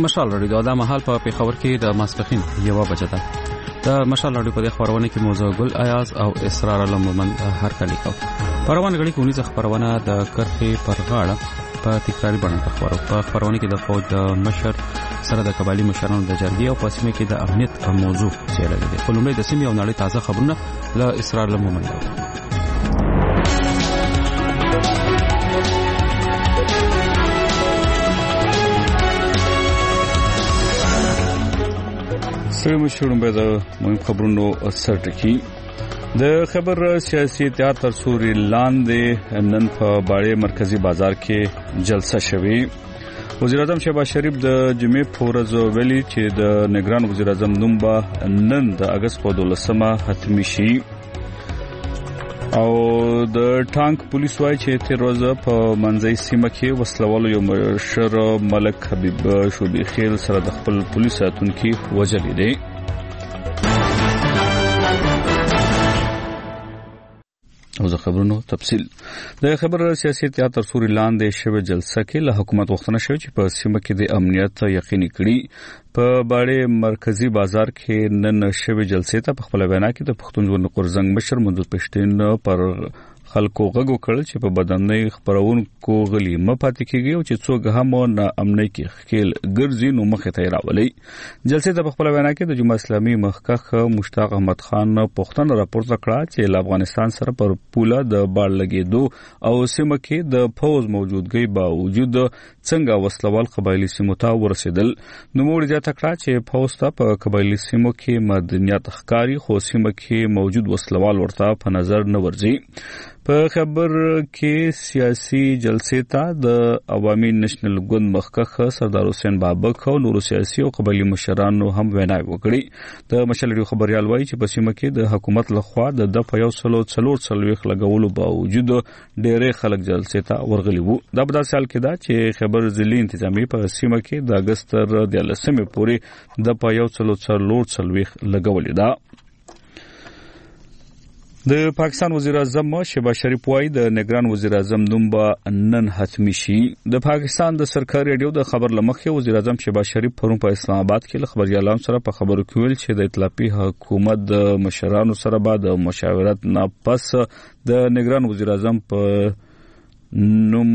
مشال راډیو د مهال په پیښور کې د ماسپخین 1 بجه ده. د مشال راډیو په خبرونه کې موضوع ګل ایاز او اسرار علم مومند هر کلی کو. پروان غړي کونی څخه خبرونه د کرخي پر غاړه په تکراری باندې خبرونه کې د فوج د مشر سره د قبایلی مشرانو د جرګې او پاسمه کې د امنیت موضوع څیړل دي. خلومې د سیمې او نړۍ تازه خبرونه له اسرار علم مومند. سلام شروع به د مهم خبرونو سرټکی د خبر سیاسي تیار تر سوري لاندې نن په باړې مرکزی بازار کې جلسه شوه. وزیر اعظم شهباز شریف د جمعې په ورځ ویلي چې د نگران وزیر اعظم نوم به نن د اگست په 12مه حتمی شي. او د ټانک پولیس وايي چې تیر ورځ په منځي سیمه کې وسلوالو یو مشر ملک حبیب شوبی خیل سره د خپل پولیس اتونکو وجلې دي. او د خبرونو تفصیل د خبر سیاسي تیاتر سوري لاندې شوه جلسه کې له حکومت وختنه شوه چې په سیمه کې د امنیت یقیني کړي. په باړې مرکزی بازار کې نن شوه جلسه ته په خپل وینا کې د پښتون ژوند قرزنګ مشر منظور پښتين پر خلکو غږو کړل چې په بدنۍ خبرونکو غلي مپاتې کیږي او چې څوک هم نه امنۍ کې خېل ګرځي نو مخه ته راولي. جلسه ته په خپل وینا کې د جمهوریت اسلامي مخکخ مشتاق احمد خان پښتون راپورته کړ چې افغانستان سره پر پوله د باړ لګیدو او سیمه کې د فوج موجودګۍ باوجود څنګه وسلوال قبایلی سیمو ته ورسېدل. نو موږ ځکه کړ چې فوج ته په قبایلی سیمو کې مدنیت ښکاری خو سیمه کې موجود وسلوال ورته په نظر نه ورځي. په خبر کې سیاسي جلسې ته د عوامي نېشنل ګوند مخکخ سردار حسین بابک او نور سیاسي او قبایلی مشرانو هم ویناوي وکړي. د مشلړي خبريال وایي چې په سیمه کې د حکومت لخوا د یو څلور لګولو باوجود ډېرې خلک جلسې ته ورغلي وو. دا په داسې حال کې ده چې خبر ضلعي انتظامی په سیمه کې د اگست تر 13مې پورې د یو څلور لګولې ده. د پاکستان وزیر اعظم شهباز شریف وايي د نگران وزیر اعظم نوم به نن حتمی شي. د پاکستان د سرکاري رادیو د خبر لمخې وزیر اعظم شهباز شریف پرون په اسلام آباد کې خبريالانو سره په خبرو کې ویل چې د ائتلافي حکومت د مشرانو سره بعد مشاورت نه پس د نگران وزیر اعظم په نوم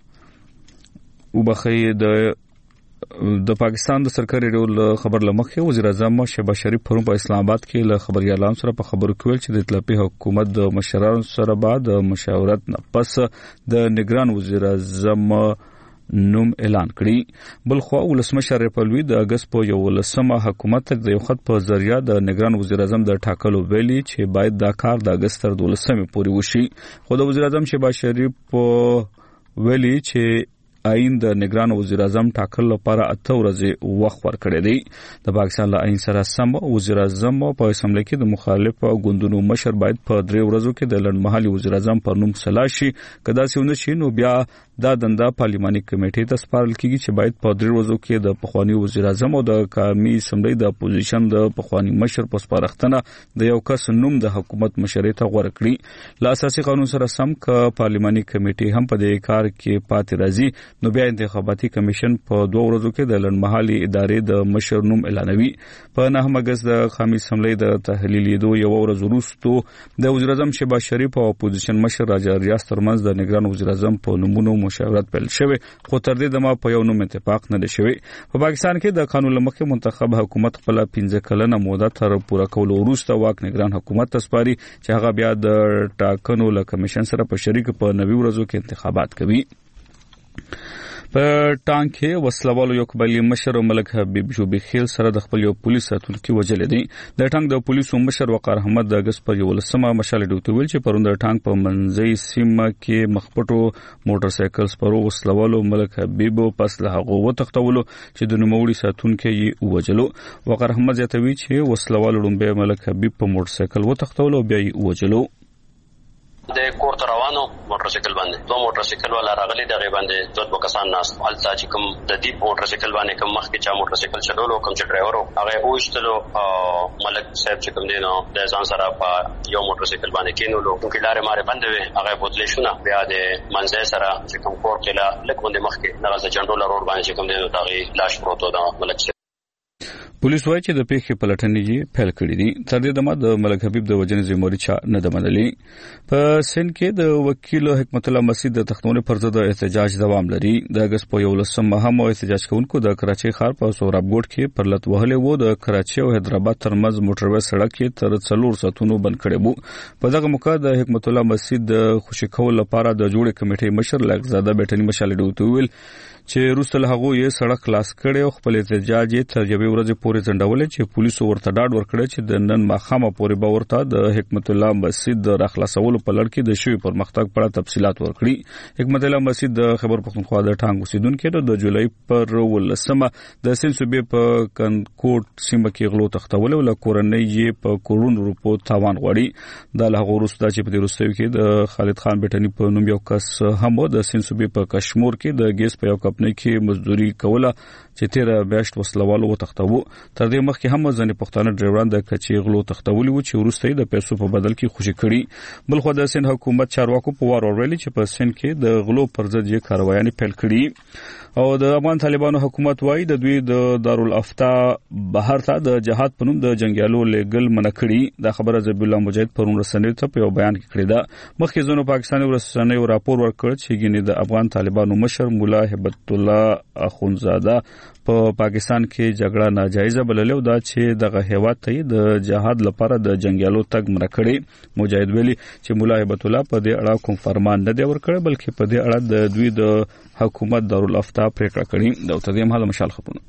وبخي د پاکستان د سرکاري رادیو خبر لمخې وزیر اعظم شهباز شریف پرون په اسلام آباد کې له خبريالانو سره په خبرو کې ویل چې د ائتلافي حکومت د مشرانو سره بعد مشاورت نه پس د نگران وزیر اعظم نوم اعلان کړی. بلخو ولسمشر رپلوي د اگست په 11مه حکومت د یو خط په ذریعہ د نگران وزیر اعظم د ټاکلو ویلي چې باید دا کار د اگست تر 12مې پورې وشي. خو د وزیر اعظم شهباز شریف ویلي چې آئین د نگران وزیر اعظم ټاکل لپاره 8 ورځې وخت ورکړی دی. د پاکستان له آئین سره سم وزیر اعظم په اسمبلی کې د مخالف غوندونو مشر باید په 3 ورځو کې د لړمحلي وزیر اعظم په نوم سلاشي. کدا سونه شي نو بیا دا دنده پارلماني کمیټې ته سپارل کیږي چې باید په 3 ورځو کې د پخوانی وزیر اعظم او د قومي اسمبلی د اپوزیشن د پخوانی مشر په سپارښتنه د یو کس نوم د حکومت مشرۍ ته غوړه کړي. له اساسي قانون سره سم ک پارلماني کمیټې هم په دې کار کې پاتې راځي نو بیا انتخاباتي کمیشن په 2 ورځو کې د لړمحلي ادارې د مشر نوم اعلانوي. په 9 اگست د قومي اسمبلی د تحلیلیدو یو ورځ وروسته د وزیر اعظم شهباز شریف او اپوزیشن مشر راجا ریاض ترمنځ د نگران وزیر اعظم په نومونو مشاورت پیل شوه خو تر دې دمه په یو نوم اتفاق نه دی شوی. په پاکستان کې د قانون لمخې منتخب حکومت خپل 15 کلنه موده تر پوره کولو وروسته واک نگران حکومت تسپاري چې هغه بیا د ټاکنو له کمیشن سره په شریک په 90 ورځو کې انتخابات کوي. په ټانک کې وسلوالو یو قبایلی مشر ملک حبیب شوبی خیل سره د خپل یو پولیس اتونکو وجلې دي. د ټانک د پولیسو مشر وقار احمد د اگست په 11مه مشال ډیوټي ویل چې پروند ټانک په منځي سیمه کې مخپټو موټر سایکل سپرو وسلوالو ملک حبیب پس له هغه وتښتولو چې د نوموړي ساتونکو یې وجلو. وقار احمد زیاتوي چې وسلوالو لومبه ملک حبیب په موټر سایکل وتښتولو بیا یې وجلو. د کور ته روانو موټر سایکل باندې دوه موټر سایکل ولا راغلي دغه باندې دوه کسان ناس حالت چې کوم د دې موټر سایکل باندې کوم مخکې چا موټر سایکل چلولو کوم چې ډرایور هغه وښتلو ملک صاحب چې کوم دی نو د ځان سره په یو موټر سایکل باندې کینولو چې لارې ماره بندې وي هغه بوتلې شونه بیا د منځ سره چې کوم کور کې لا لکه باندې مخکې دغه جنډول روډ باندې چې کوم دی نو هغه لاش پروت د ملک پولیس وايي چې د پیښې پلټنې پیل کړې دي. تر دې دمه د ملک حبیب د وجنې ذمہواری چا نه ده منلې. په سند کې د وکیل حکمت الله مسعود د تختونې پر ضد احتجاج دوام لري. د اگست په 11 هم احتجاج کوونکو د کراچۍ ښار په سوراب ګوټ کې پر لټ وهلې وو. د کراچۍ او حیدرآباد ترمنځ موټروي سړک کې تر 4 ساعتونو بند کړی وو. په دغه موقع د حکمت الله مسعود د خوشی کول لپاره د جوړې کمیټې مشر لغزاده بیٹنی مشال ډوته ویل چې روسل هغه یې سړک خلاص کړي او خپل احتجاج تر یوې ورځې پورې ځنډول چې پولیسو ورته ډاډ ورکړی چې د نن ماخامه پورې به ورته د حکمت الله مسعود د راخلاصولو په لړ کې د شوی پرمختګ په اړه تفصيلات ورکړي. حکمت الله مسعود د خبر پښتونخوا د ټانګ اوسیدونکو د جولای پر 18 د سند صوبې په کنکوټ سیمه کې غلو تختول او کورنۍ یې په کروڑونو روپو تاوان غوړي. د لغور وروسته چې په دې وروستیو کې د خالد خان بیٹنی په نوم یو کس هم د سند صوبې په کشمیر کې د ګیس په یو کمپنۍ کې مزدوري کوله چې 13 میاشت وسلوالو وتختوو. تر دې مخکې هم ځنې پښتانه ډرایوران د کچې غلو تختولي وو چې وروسته د پیسو په بدل کې خوشي کړي. بل خو د سند حکومت چارواکو په وار ورولې چې په سند کې د غلو پر ضد یې کاروایي پیل کړي. او د افغان طالبانو حکومت وايي د دوی د دارالافتا بهر ته د جهاد په نوم د جنگیالو لګل منکړي. دا خبره زبی الله مجاهد پرون رسنیو ته په یو بیان کې کړې ده. مخکې ځنو پاکستاني رسنیو راپور ورکړ چې ګینه د افغان طالبانو مشر مولا هبت الله اخونزاده په پاکستان کې جګړه ناجایزه بللې او دا چې دغه هیواد ته د جهاد لپاره د جنگیالو تګ منکړي. مجاهد ویلي چې مولا هبت الله په دې اړه کوم فرمان نه دی ورکړی بلکې په دې اړه د دوی د حکومت دارالافتا پریکړه کړې. دا تدیم حاله مشال خبرونه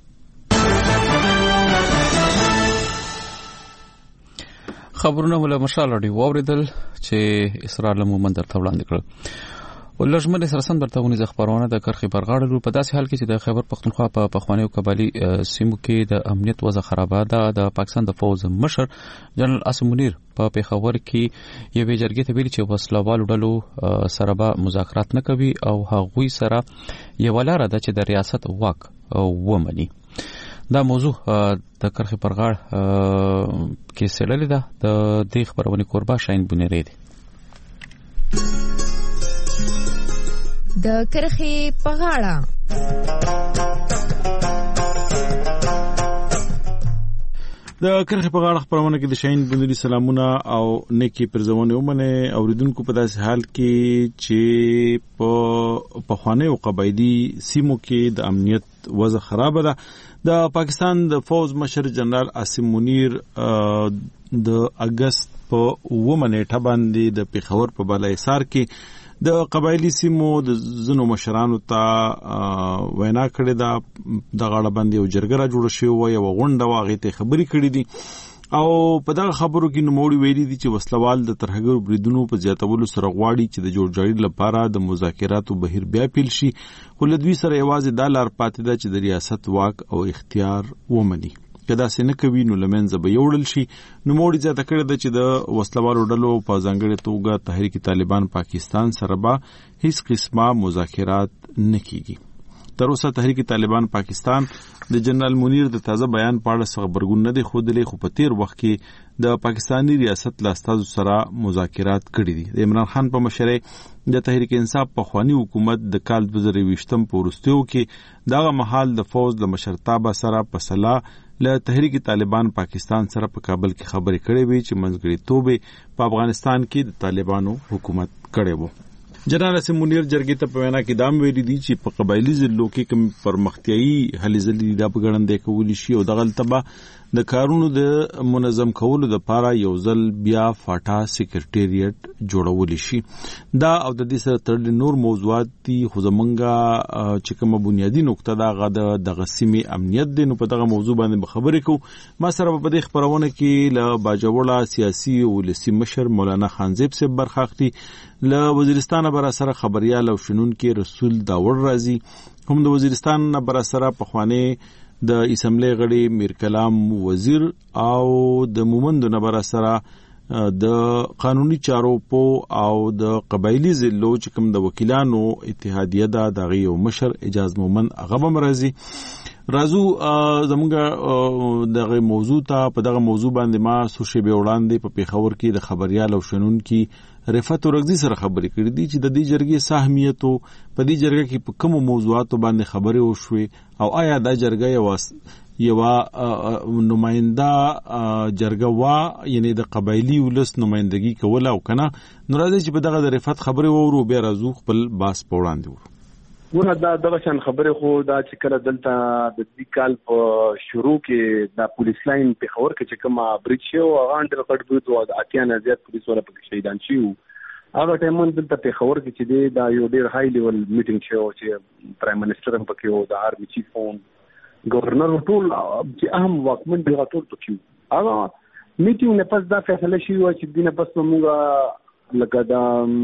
ولا مشال اړي ووریدل چې اسرائیل مومن درته وړاندې کړ. ولژمن سرسن برتاونی خبرونه د کرخي برغاړو په داسې حال کې چې د خیبر پختونخوا په پخوانی او قبالي سیمو کې د امنیت وضع خرابه ده. د پاکستان د فوز مشر جنرال عاصم منیر په پیښور کې یو جرګې ته ویلي چې وسلوالو ډلو سره به مذاکرات نه کوي او هغوی سره یو لار ده چې د ریاست واک ومني. دا موضوع د کرخي برغاړ کې سړلې ده. د دې خبرونه قربا شاین بنيري دي. د کرخي پغاړه د کرخي پغاړه خبرونه کې د شاین بنيري سلامونه او نیکی پرځونه ومنه اوریدونکو په داسې حال کې چې په پخوانی او قبایلی سیمو کې د امنیت وضع خراب ده. د پاکستان د فوز مشر جنرال عاصم منیر د اگست په 9 نیټه باندې د پیښور په بالایسار کې د قبایلی سیمو د زنو مشرانو ته وینا کړې ده. د غاړه باندې یو جرګه را جوړه شوې وه، یوه غونډه وه، هغې ته خبرې کړې دي او په دغه خبرو کې نوموړي ویلي دي چې وسلوال د ترهګرو بریدونو په زیاتولو سره غواړي چې د جوړجاړي لپاره د مذاکراتو بهیر بیا پیل شي، خو له دوی سره یوازې دا لار پاتې ده چې د ریاست واک او اختیار ومني. که داسې نه کوي نو لمنځه به یوړل شي. نوموړي زیاته کړې ده چې د وسلوالو ډلو په ځانګړې توګه تحریک طالبان پاکستان سره به هیڅ قسمه مذاکرات نه کیږي. تر اوسه تحریک طالبان پاکستان د جنرال منیر د تازه بیان په اړه خبرګون نه دی ښودلی، خو په تیر وخت کې د پاکستانی ریاست له استازو سره مذاکرات کړي دي. د عمران خان په مشرۍ د تحریک انصاف پخوانی حکومت د کال 2020 په وروستیو کې دغه مهال د فوز د مشرتابه سره په سلا له تحریک طالبان پاکستان سره په کابل کې خبرې کړې وي چې منځګړیتوب په افغانستان کې د طالبانو حکومت کړی وو. جنرال عاصم منیر جرګې ته په وینا کې دام ویلي دي چې په قبایلی ضلعو کې کوم پرمختیایي هلې ځلې دا په ګړندې کولی شي او دغه التبه د کارونو د منظم کولو لپاره یو ځل بیا فاټا سیکریټریټ جوړول شي. دا او د دې سره تړلې نور موضوعات دي، خو زمونږه چې کومه بنیادی نقطه ده د غسیمې امنیت دی. نو په دغه موضوع باندې خبرې کوو. ما سره په دې خبرونه کې له باجوړه سیاسي او ولسی مشر مولانا خانزیب صاحب برخه اخلي، له وزیرستان بر سره خبريال او شنون کې رسول داور رازي، هم د وزیرستان بر سره پخوانی د اسمبلی غړي میر کلام وزیر او د مومند نبر سره د قانوني چارو په او د قبایلی ضلعو چې کوم د وکیلانو اتحادیه دا دغه یو مشر اجاز مومن هغه هم راځو زمونږ دغه موضوع ته په دغه موضوع باندې ما سوشي به وړاندې په پیښور کې د خبريال او شنون کې رفعت ورغزي سره خبرې کړې دي چې د دې جرګې سهمیت په دې جرګه کې په کوم موضوعاتو باندې خبرې وشوي او آیا دا جرګه یو نماینده جرګه وا یعنی د قبایلی ولس نمائندګي کوله او کنه نو راځي چې په دغه د رفعت خبرې وورو بیا راځو خپل باس په وړاندې ورو ونه دا دغه شان خبره خو دا چې کله دلته د دې کال په شروع کې د پولیس لاین په خبر کې چې کومه بریټ شو هغه انډر کټ بوت او د اتیان زیات پولیس ولا پکې شهیدان شي هغه ټایمون دلته په خبر کې چې دا یو ډیر های لیول میټینګ شو چې پرایم منسٹر هم پکې او د آرمي چیف فون گورنر ټول چې اهم واکمن دی ټول پکې هغه میټینګ نه پس دا فیصله شي چې دینه پس موږ لکه دا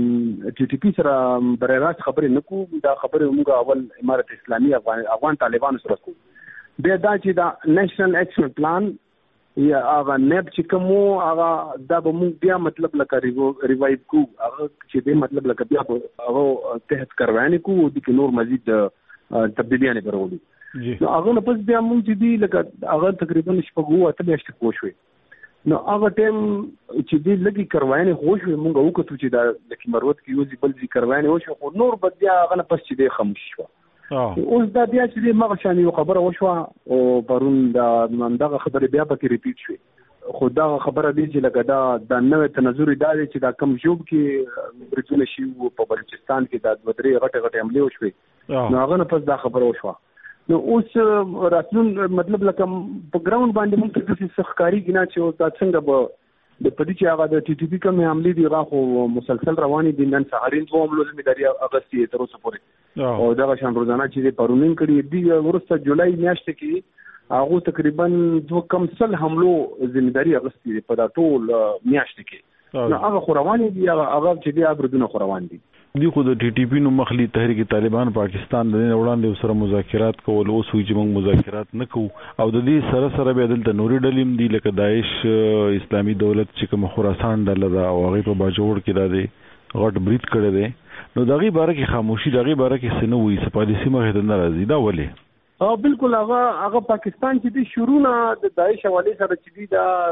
ټي ټي پی سره برای راست خبرې نکو دا خبرې موږ اول امارت اسلامي افغان طالبانو سره کوو بیا دا چې دا نېشنل اکشن پلان یا هغه نب چې کومو هغه دا به موږ بیا مطلب لکه ریوایو کو هغه چې دې مطلب لکه بیا هغه تحت کروانی کو د کې نور مزید تبدیلیاں غوړو نو هغه نه پس بیا موږ چې دی لکه هغه تقریبا شپږو اته میاشتې کوشوي نو هغه ټیم چې دې لګي کروانه خوښ مونږ وکړو چې دا د کیمروت کې یو ځبل ځي کروانه وشو خو نور بدیا هغه نه پس چې دې خاموش شو اوس دا بیا چې دې مغه شان یو خبره وشو او پرون دا دغه خبره بیا پکې ریپیټ شوه خو دا خبره دې چې لګا دا نوې تنظر دا چې دا کم جوب کې برجونه شي په بلوچستان کې دا دوه غټه حمله وشوه نو هغه نه پس دا خبره وشوه نو اوس راتلون مطلب لکه په ګراوند باندې موږ ته څه ښکاری کینا چې دا څنګه به د پدې چې هغه د ټي ټي پی کوم حمله دی راخو مسلسل رواني دي نن سهارین دوه حمله زمیداری اگست تر اوسه پورې او دا شان روزانه چې پرونین کړي دي ورسته جولای میاشت کې هغه تقریبا دوه کم سل حملو زمیداری اگست په دا ټول میاشت کې نو هغه رواني دي هغه چې دی ابردونه روان دي دی خو د ټي ټي پی نو مخلي تحریک طالبان پاکستان د وړاندې سره مذاکرات کول او سوي چې موږ مذاکرات نکو او د دې سره به دلته نوري ډلیم دی لکه داعش اسلامي دولت چې کوم خراسان ډله او هغه په باجوړ کې دا دی غټ بریټ کړی دی نو دغه باره کې خاموشي دغه باره کې سنو وي سپالیسي مخه د ناراضي دا ولې بالکل هغه پاکستان چې د شروع نه د داعش حواله سره چې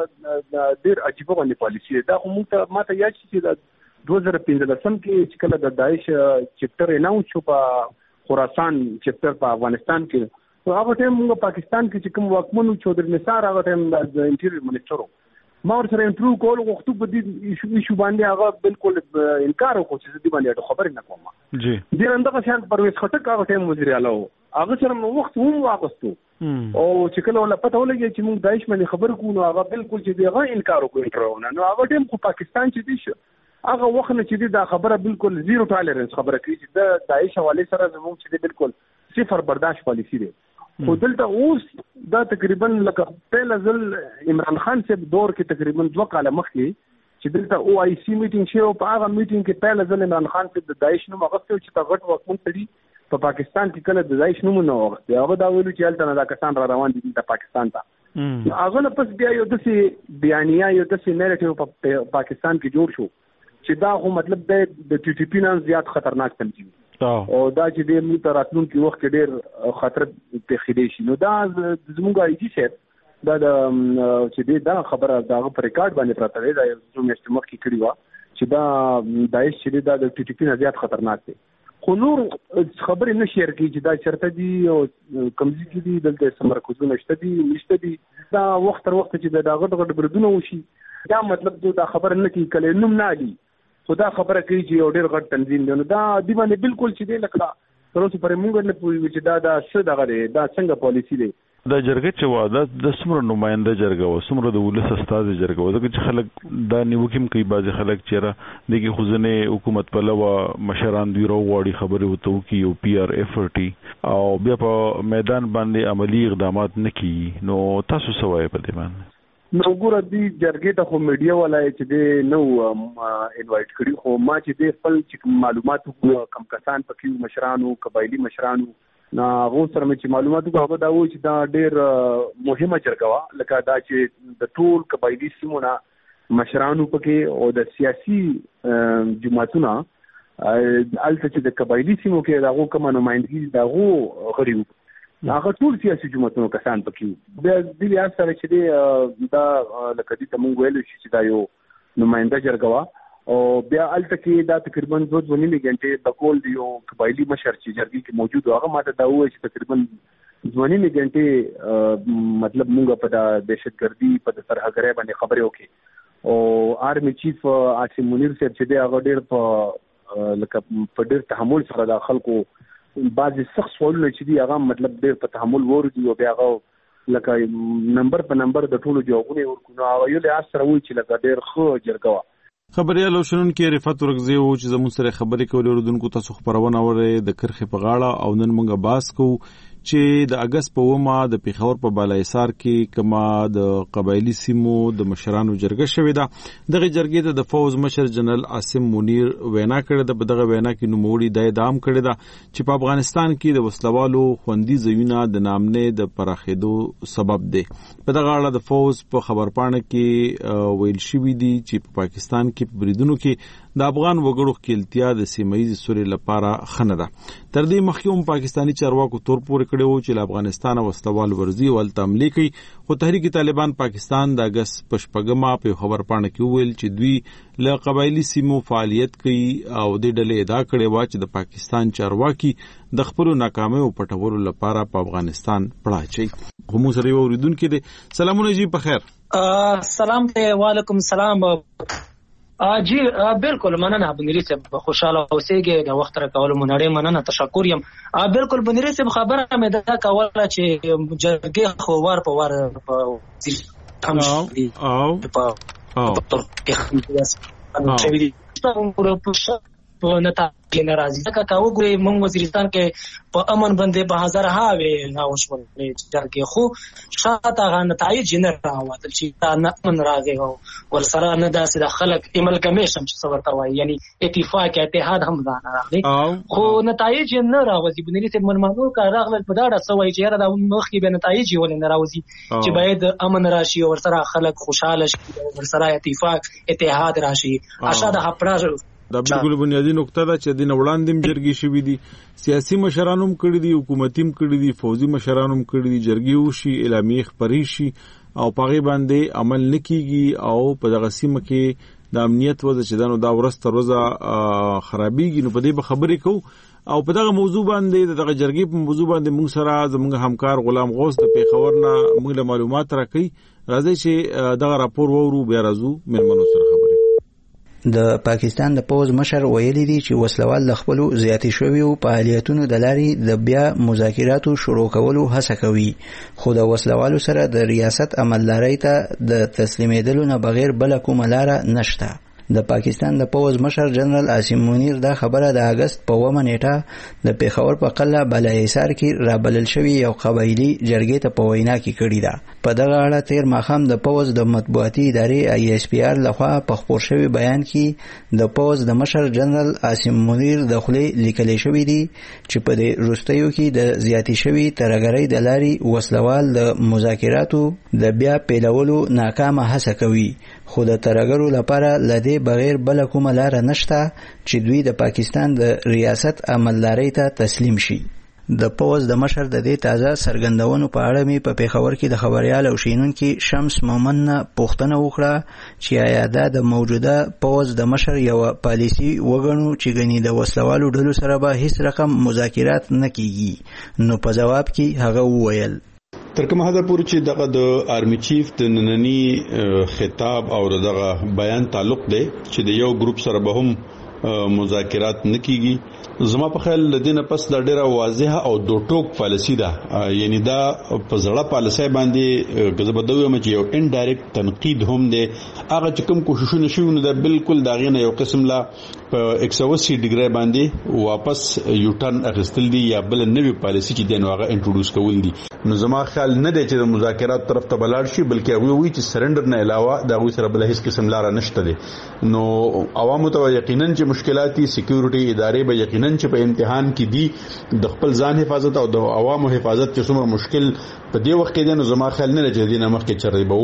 دا ډیر عجیب باندې پالیسي دا خو موږ ماته یاد شي چې 2015 کې چې کله د داعش چپټر اناونس شو په خراسان چپټر په افغانستان کې نو هغه ټیم موږ پاکستان کې چې کوم واکمنو چودري نثار هغه ټیم د انټیریور منسٹر ما ورسره انټرویو کول غوښتو په دې ایشو باندې هغه بالکل انکار وکړ چې دې باندې خبرې نه کوم جی دې اندغه شان پرويز خټک هغه ټیم وزیر اعلی هغه سره وخت هم واغستو او چې کله ولا پته ولګي چې موږ داعش باندې خبر کوو هغه بالکل چې دغه انکار وکړ نو هغه ټیم خو پاکستان چې دي هغه وخت نه چې دا خبره بالکل زیرو ټالرنس خبره کوي چې د داعش حواله سره زموږ چې بالکل صفر برداشت پالیسی دی خو دلته اوس دا تقریبا لکه پهلا ځل عمران خان صاحب دور کې تقریبا 2 کال مخکې چې دلته او آی سی میټینګ شو په هغه میټینګ کې پهلا ځل عمران خان صاحب د داعش نوم غوښتل چې تا غټ وکمن کړي په پاکستان کې کله د داعش نوم نه وغوښتي هغه دا ویلو چې هلته دا کسان را روان دي د پاکستان ته هغه نه پس بیا یو داسې بیانیه یو داسې نیریټیو په پاکستان کې جوړ شو چې دا خو مطلب د ټي ټي پی نه زیات خطرناک تنظیم او دا چې د موږ راتلونکي وخت کې ډېر خطر تخیدي شي نو دا زموږ ایجی شپ دا چې دا خبره دا په ریکارډ باندې پراته دی دا یو میاشت مخکې کړی و چې دا داعش چې دا د ټي ټي پی نه زیات خطرناک دی خو نور خبرې نه شیر کی چې دا چرته دي او کمزې کې دي دلته سمرکزونه شته دي نشته دي دا وخت تر وخت چې دا غټ بردونه وشي دا مطلب دا خبر نه کی کله نوم نه علي خدا خبره کوي چې یو ډېر غټ تنظیم دی نو دا دی باندې بالکل چې دی لکه تر اوسه پرې مونږ نه پوهیږو چې دا څه دغه دی دا څنګه پالیسی دی دا جرګه چې واده د سمره نماینده جرګه و سمره د ولس استاد جرګه و چې خلک دا نیوکیم کوي بعض خلک چیرې دغه خزنه حکومت په لوا مشران دی وروړي خبره وته کی او پی آر اف ټي او بیا په میدان باندې عملی اقدامات نکي نو تاسو سوای په دې باندې نو ګوره دی جرګې ته خو میډیا ولای چې دی نو انوایټ کړی خو ما چې دی خپل چې معلومات کم کسان پکې مشرانو قبایلی مشرانو نا غو سره چې معلومات هغه دا و چې دا ډېر مهمه جرګه وا لکه دا چې د ټول قبایلی سیمونه مشرانو پکې او د سیاسي جماعتونو الته چې د قبایلی سیمو کې دغه کوم نمائندګي دغه غریو هغه ټول سیاسي جماعتونو کسان پکې د دې لحاظ سره چې دا لکه دې ته مونږ ویل چې دا یو نمائنده جرګه او بیا الته کې دا تقریبا 2.5 غنټې د کول دی یو قبایلی مشر چې جرګې کې موجود هغه ماته دا وایي چې تقریبا 2.5 غنټې مطلب مونږ په د دهشتګردي په ترهګرۍ باندې خبرې وکړي او آرمي چیف عاصم منیر صاحب چې دی هغه ډېر په لکه په ډېر تحمل سره د خلکو بعضې سخت سوالونه چې دي هغه مطلب ډېر په تحمل ورودي او بیا هغه لکه نمبر په نمبر د ټولو جوابونه ورکړو هغه یو لحاظ سره وایي چې لکه ډېر ښه جرګه وه. خبريال او شنونکو رفعت ورغزي او چې زموږ سره خبرې کولې اوردونکو تاسو خبرونه اورې د کرخې په غاړه او نن موږ باس کوو چې د اگست په ومه د پیښور په بالایسار کې کما د قبایلی سیمو د مشرانو جرګه شوې ده. دغه جرګې ته د فوز مشر جنرال عاصم منیر وینا کړې ده. په دغه وینا کې نوموړي د اعدام کړې ده چې په افغانستان کې د وسلوالو خوندي ځایونه د نامنې د پراخېدو سبب دی. په دغه اړه د فوز په خبرپاڼه کې ویل شوی دی چې په پاکستان کې په بریدونو کې د افغان وګړو خپلتیا د سیمایي سوري لپاره خنه ده. تر دې مخکې هم پاکستانی چارواکو تور پورې کړی و چې افغانستان وسلوال ورزي او تملی کوي، خو تحریک طالبان پاکستان د اگست پشپګما په خبرپاڼه کې ویل چې دوی له قبایلی سیمو فعالیت کوي او د ډلې ادعا کړې و چې د پاکستان چارواکي د خپل ناکامۍ او پټولو لپاره په افغانستان پړاچي. کوم سره اوریدونکو دي سلامونه جی په خیر. سلام ته وعلیکم السلام. جی بالکل مننه بنيري صاحب، خوشاله اوسېږئ د وخت راکولو مونږ مننه تشکر یم. بالکل بنيري صاحب خبره مې دا کوله چې جرګې خو وار په وار په نتایج ناراضي ځکه کا وګورئ موږ وزیرستان کې په امن باندې په هزار هاوي ناوښول جرګې خو شاته غا نتایج نه راوړل چې تا نه من راغی او ورسره نه داسې د خلک املګمیشن چې څه ورته وایي یعنی اتفاق اتحاد هم ځان راغلی خو نتایج نه راوځي. بنيري صاحب منمنو کا راغل په داړه سوي چې را د مخ کې به نتایج ولې نه راوځي چې باید امن راشي او ورسره خلک خوشاله شي ورسره اتفاق اتحاد راشي. اشاده هپړه دا بالکل بنیادی نقطه ده چې د نوړاندیم جرګې شوې دي، سیاسي مشرانو هم کړی دي، حکومتي هم کړی دي، فوزي مشرانو هم کړی دي، جرګې وشي اعلامیه خبري شي او پاغي باندې عمل نکېږي او په دغه سیمه کې د امنیت وضع چې دنو دا ورسته روزه خرابېږي. نو په دې به خبرې کوو او په دغه موضوع باندې دغه جرګې په موضوع باندې موږ سره زموږ همکار غلام غوث د پیښور نه موږ له معلومات راکړي. راځي چې دغه راپور وورو بیا راځو مېلمنو سره خبرې. د پاکستان د پوز مشر ویلي دی چې وسلوال د خپل زیاتې شویو فعالیتونو د لارې د بیا مذاکراتو شروع کولو هڅه کوي، خو د وسلوالو سره د ریاست عملدارۍ ته د تسلیمېدلو نه بغیر بل کومه لاره نشته. د پاکستان د پوز مشر جنرال عاصم منیر دا خبره د اگست په 9 نیټه د پیښور په قلعه بالایسار کې رابلل شوی یو قبایلی جرګې ته په وینا کې کړې ده. په دغه اړه تیر ماښام د پوز د مطبوعاتي ادارې ISPR لخوا په خپور شوی بیان کې د پوز د مشر جنرال عاصم منیر د خولې لیکل شوی دی چې په دې وروستیو کې د زیاتې شوی ترهګرۍ د لارې وسلوال د مذاکراتو د بیا پیلولو ناکامه هڅه کوي، خو د ترهګرو لپاره لدې بغیر بل کومه لار نشته چې دوی د پاکستان د ریاست عملدارۍ ته تسلیم شي. د پوز د مشر د دې تازه سرګندونو په اړه می په پیښور کې د خبريال او شینونکو شمس مومن پوښتنه وکړه چې آیا دا د موجوده پوز د مشر یو پالیسی وګڼو چې غني د وسلوالو ډلو سره به هیڅ رقم مذاکرات نه کیږي. نو په جواب کې هغه وویل تر کومه حد پورې چې دغه د آرمی چیف د نننی خطاب او دغه بیان تعلق دی چې د یو ګروپ سره به هم مذاکرات نکېږي، زما په خیال لدینه پس د ډیره واضحه او دو ټوک پالیسی ده. یعنی دا په زړه پالیسی باندې غزبدوي چې یو انډایرکټ تنقید هم دی. هغه چې کوم کوششونه شوي نو دا بالکل دا غینه یو قسم لا په 180 ډیګري باندې واپس یو ټرن اخیستل دي یا بل نوې پالیسی چې دین واغه انټروډوس کول دي. نو زما خیال نه دی چې د مذاکرات طرف ته بلاړ شي، بلکې هغه وی چې سرندر نه علاوه دا غوي سره بل هیڅ قسم لار نشته دي. نو عوامو ته یقینا چې مشکلات دي، سکیورټي ادارې به یقینا چې په امتحان کې دي د خپل ځان حفاظت او د عوامو حفاظت چې څومره مشکل په دې وخت کې دي. نو زما خیال نه دی چې دینه مخکې چرې به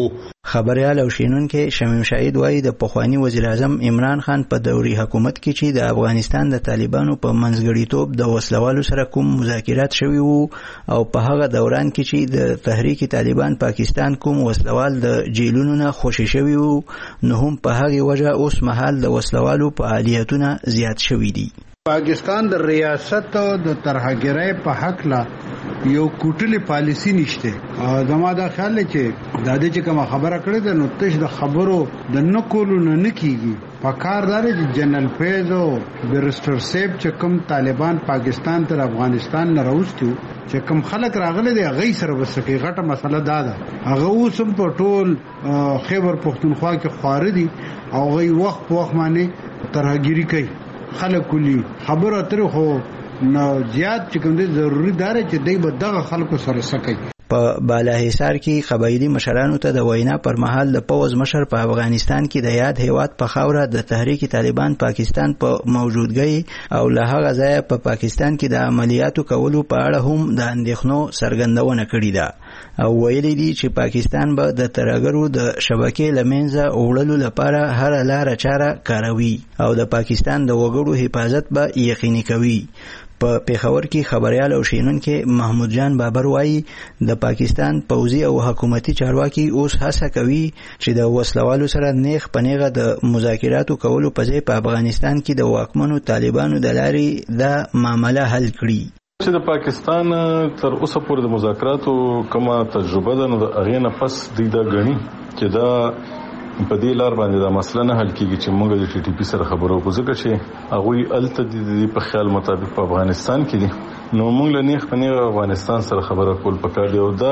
خبريال او شینونکو شمیم شاهد وایي د پخوانی وزیر اعظم عمران خان په دوري حکومت کې چې د افغانستان د طالبانو په منځګړیتوب د وسلوالو سره کوم مذاکرات شوي وو او په هغه دوران کې چې د تحریک طالبان پاکستان کوم وسلوال د جیلونو نه خوشي شوي وو نو هم په هغه وجه اوس مهال د وسلوالو فعالیتونه زیات شوي دي. پاکستان د ریاست او د ترهګرۍ په حق لا یو کوټلې پالیسی نشته. زما دا خیال دی چې د دې چې کوم خبره کړې ده نو تش د خبرو د نکولو نه کیږي. په کار دار چې جنرال فیض او بیرستر سیب چې کوم طالبان پاکستان تر افغانستان نه راوستو چې کوم خلک راغلي دي غي سره وسکه غټه مسله ده هغه اوسم په ټول خیبر پختونخوا کې خوار دي او غي وخت په وخت باندې ترهګری کوي. خلک کلی خبره تر خو نو زیات چې کوم دي ضروری دار چې دوی به دغه خلکو سره سکي. په بالاحصار کې قبایلی مشرانو ته د وینا پر مهال د پوز مشر په افغانستان کې د یاد هیواد په خاوره د تحریک طالبان پاکستان په موجودګۍ او له هغه ځای په پاکستان کې د عملیاتو کولو په اړه هم د اندېښنو څرګندونه کړې ده او ویلي دي چې پاکستان به د ترهګرو د شبکې لمنځه وړلو لپاره هر لاره چاره کاروي او د پاکستان د وګړو حفاظت به یقیني کوي. په پیښور کې خبريال او شینونکو محمود جان بابر وایي د پاکستان پوځي او حکومتي چارواکي اوس هڅه کوي چې د وسلوالو سره نیغ پنیغه د مذاکراتو کولو په ځای په افغانستان کې د واکمنو طالبانو د لارې د معاملې حل کړي. چې د پاکستان تر اوسه پورې د مذاکراتو کومه تجربه ده نو د هغې نه پس دوی دا ګڼي چې دا په دې لار باندې دا مسله نه حل کیږي چې موږ د ټي ټي پی سره خبرو کوو ځکه چې هغه الته د په خیال مطابق په افغانستان کې دي نو موږ له نیغ په نیغ افغانستان سره خبره کول پکار دی او دا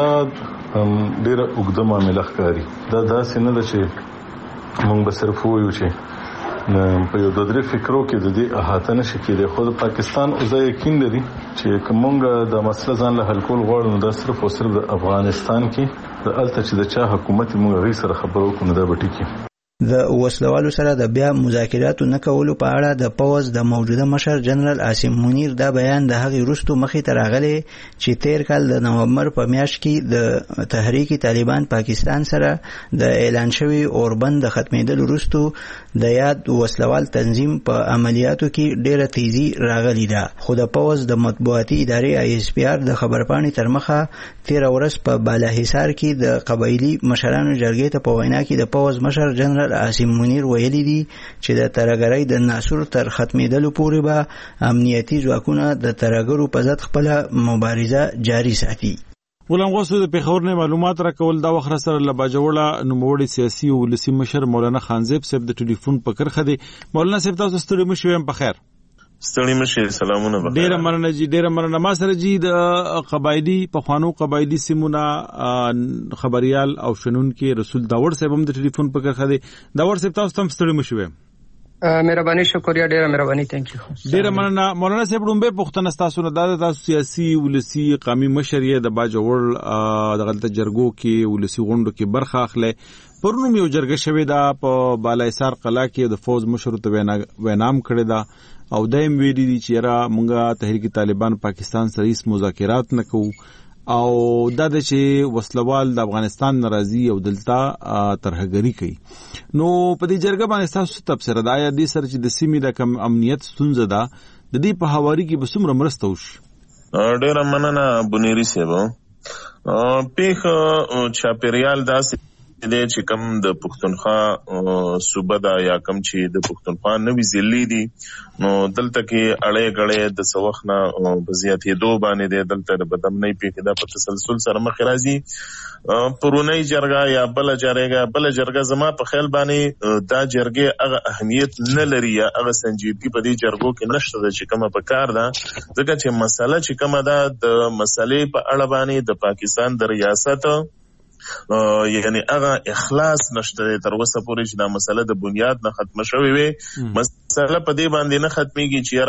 ډیره اوږده معامله ښکاري. دا داسې نه ده چې موږ به صرف وایو چې په یو د درې فکرو کې د دې احاطه نشي کېدای. خو د پاکستان اوس یقین لري چې کومه د مسله ځان له حل کول غواړو نو دا صرف او صرف د افغانستان کې د الته چې د چا حکومت موږ غي سره خبرو کوو دا به ټیکي. د وسلوالو سره د بیا مذاکراتو نه کولو په اړه د پوز د موجوده مشر جنرال عاصم منیر دا بیان د هغې وروسته مخې ته راغلی چې تیر کال د نومبر په میاشت کې د تحریک طالبان پاکستان سره د اعلان شوی اوربند د ختمېدلو وروسته د یاد وسلوال تنظیم په عملیاتو کې ډیره تیزی راغلی ده. خو د پوز د مطبوعاتي ادارې آی اس پی آر د خبرپاڼې تر مخه 13 ورځ په بالاحصار کې د قبایلی مشرانو جرګې ته په وینا کې د پوز مشر جنرال عاصم منیر ویلي دي چې د ترهګرۍ د ناسور تر ختمېدلو پورې به امنیتي ځواکونه د ترهګرو په ضد خپل مبارزه جاري ساتي. غلام غوث د پیښور نه معلومات راکول دا وخت سره له باجوړه نوموړي سیاسي او ولسی مشر مولانا خانزیب صاحب د ټلیفون په کرخه دي. مولانا صاحب تاسو ستړي مشوي په خیر. ستړي مشه سلامونه بخیر. ډیره مننه جی ډیره مننه. ما سره جی د قبایلی په خوانو قبایلی سیمونه خبريال او شنونکو رسول داور صاحب هم د ټلیفون په کرخه دي. داور صاحب تاسو هم ستړي مشوي. مهرباني شکریا ډیره مهرباني ثانک یو. ډیره مننه. مولانا صاحب رومبه پښتنه تاسو نه د تاسو سیاسي ولسی قومي مشريه د باجوړ د غلطه جرګو کې ولسی غونډو کې برخه اخلي. پرونو یو جرګه شوې ده په بالاحصار قلعه کې د فوز مشر ته وینام کړی ده او دایم ویلي دي چې را مونږه تحریک طالبان پاکستان سره هیڅ مذاکرات نه کوو او دا د چې وسلوال د افغانستان ناراضي او دلته ترهګری کوي. نو په دې جرګه باندې تاسو تبصره دا یا دې سره چې د سیمې د کم امنیت ستونزه ده د دې په حواله کې به څومره مرسته وشي. ډیره مننه بنيري صاحب. پیښ چاپیریال داسې دې چې کم د پښتونخوا صوبه دا یا کم چې د پښتونخوا نوې ضلع دي نو دلته کې اړې غړې د سوخنه بزیاتې دو باندې د دلته د بدمنۍ پیښه د تسلسل سره مخ راځي. پرونی جرګه یا بل جرګه زما په خیال باندې دا جرګه هغه اهمیت نه لري یا هغه سنجیدګي په دې جرګو کې نشته چې کومه په کار ده ځکه چې مسله چې کومه ده د مسلې په اړه باندې د پاکستان د ریاست یعنی هغه اخلاص نشته تر اوسه پورې چې دا مسله د بنیاد نه ختم شوې وي. مسله په دې باندې نه ختميږي چې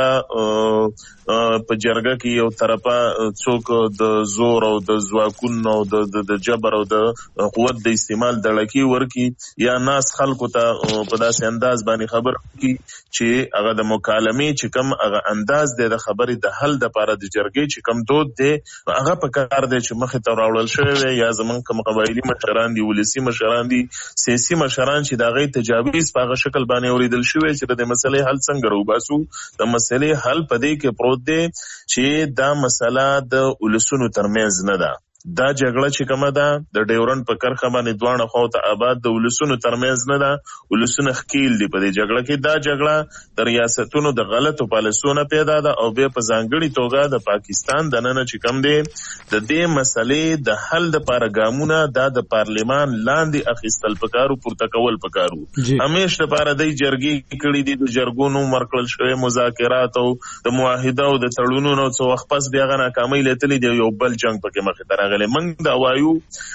را په جرګه کې یو طرفه څوک د زور او د ځواکونو او د جبر او د قوت د استعمال د لکی ورکی یا ناس خلکو ته په داسې انداز باندې خبر کی چې هغه د مکالمې چې کم هغه انداز د خبرې د حل د لپاره د جرګې چې کم دود دی هغه په کار دی چې مخه ته راوړل شوی یا زمون کوم قبایل قبایلی مشران دي ولسی مشران دي سیاسي مشران چې دا غي تجاویز په هغه شکل باندې اوریدل شوی چې د مسلې حل څنګه روباسو د مسلې حل پدې کې پروت دی چې دا مسله د ولسونو ترمنځ نه ده دا جګړه چې کومه ده د ډیورن په کرخه باندې دوانه خو ته آباد د ولسونو ترمنځ نه ده ولسونه خکیل دي په دې جګړه کې دا جګړه د ریاستونو د غلطو پالیسونو پیدا ده او به په ځانګړي توګه د پاکستان د نن چې کوم دي د دې مسلې د حل لپاره ګامونه د پارلیمان لاندې اخیستل پکارو پورته کول پکارو همیشه لپاره د جرګې کړي دي د جرګونو مرکل شوی مذاکرات او د معاهده او د تړونونو څو وخت پس بیا ناکامۍ لتلې دی یو بل جنگ پکې مخه تر منګ دا وایو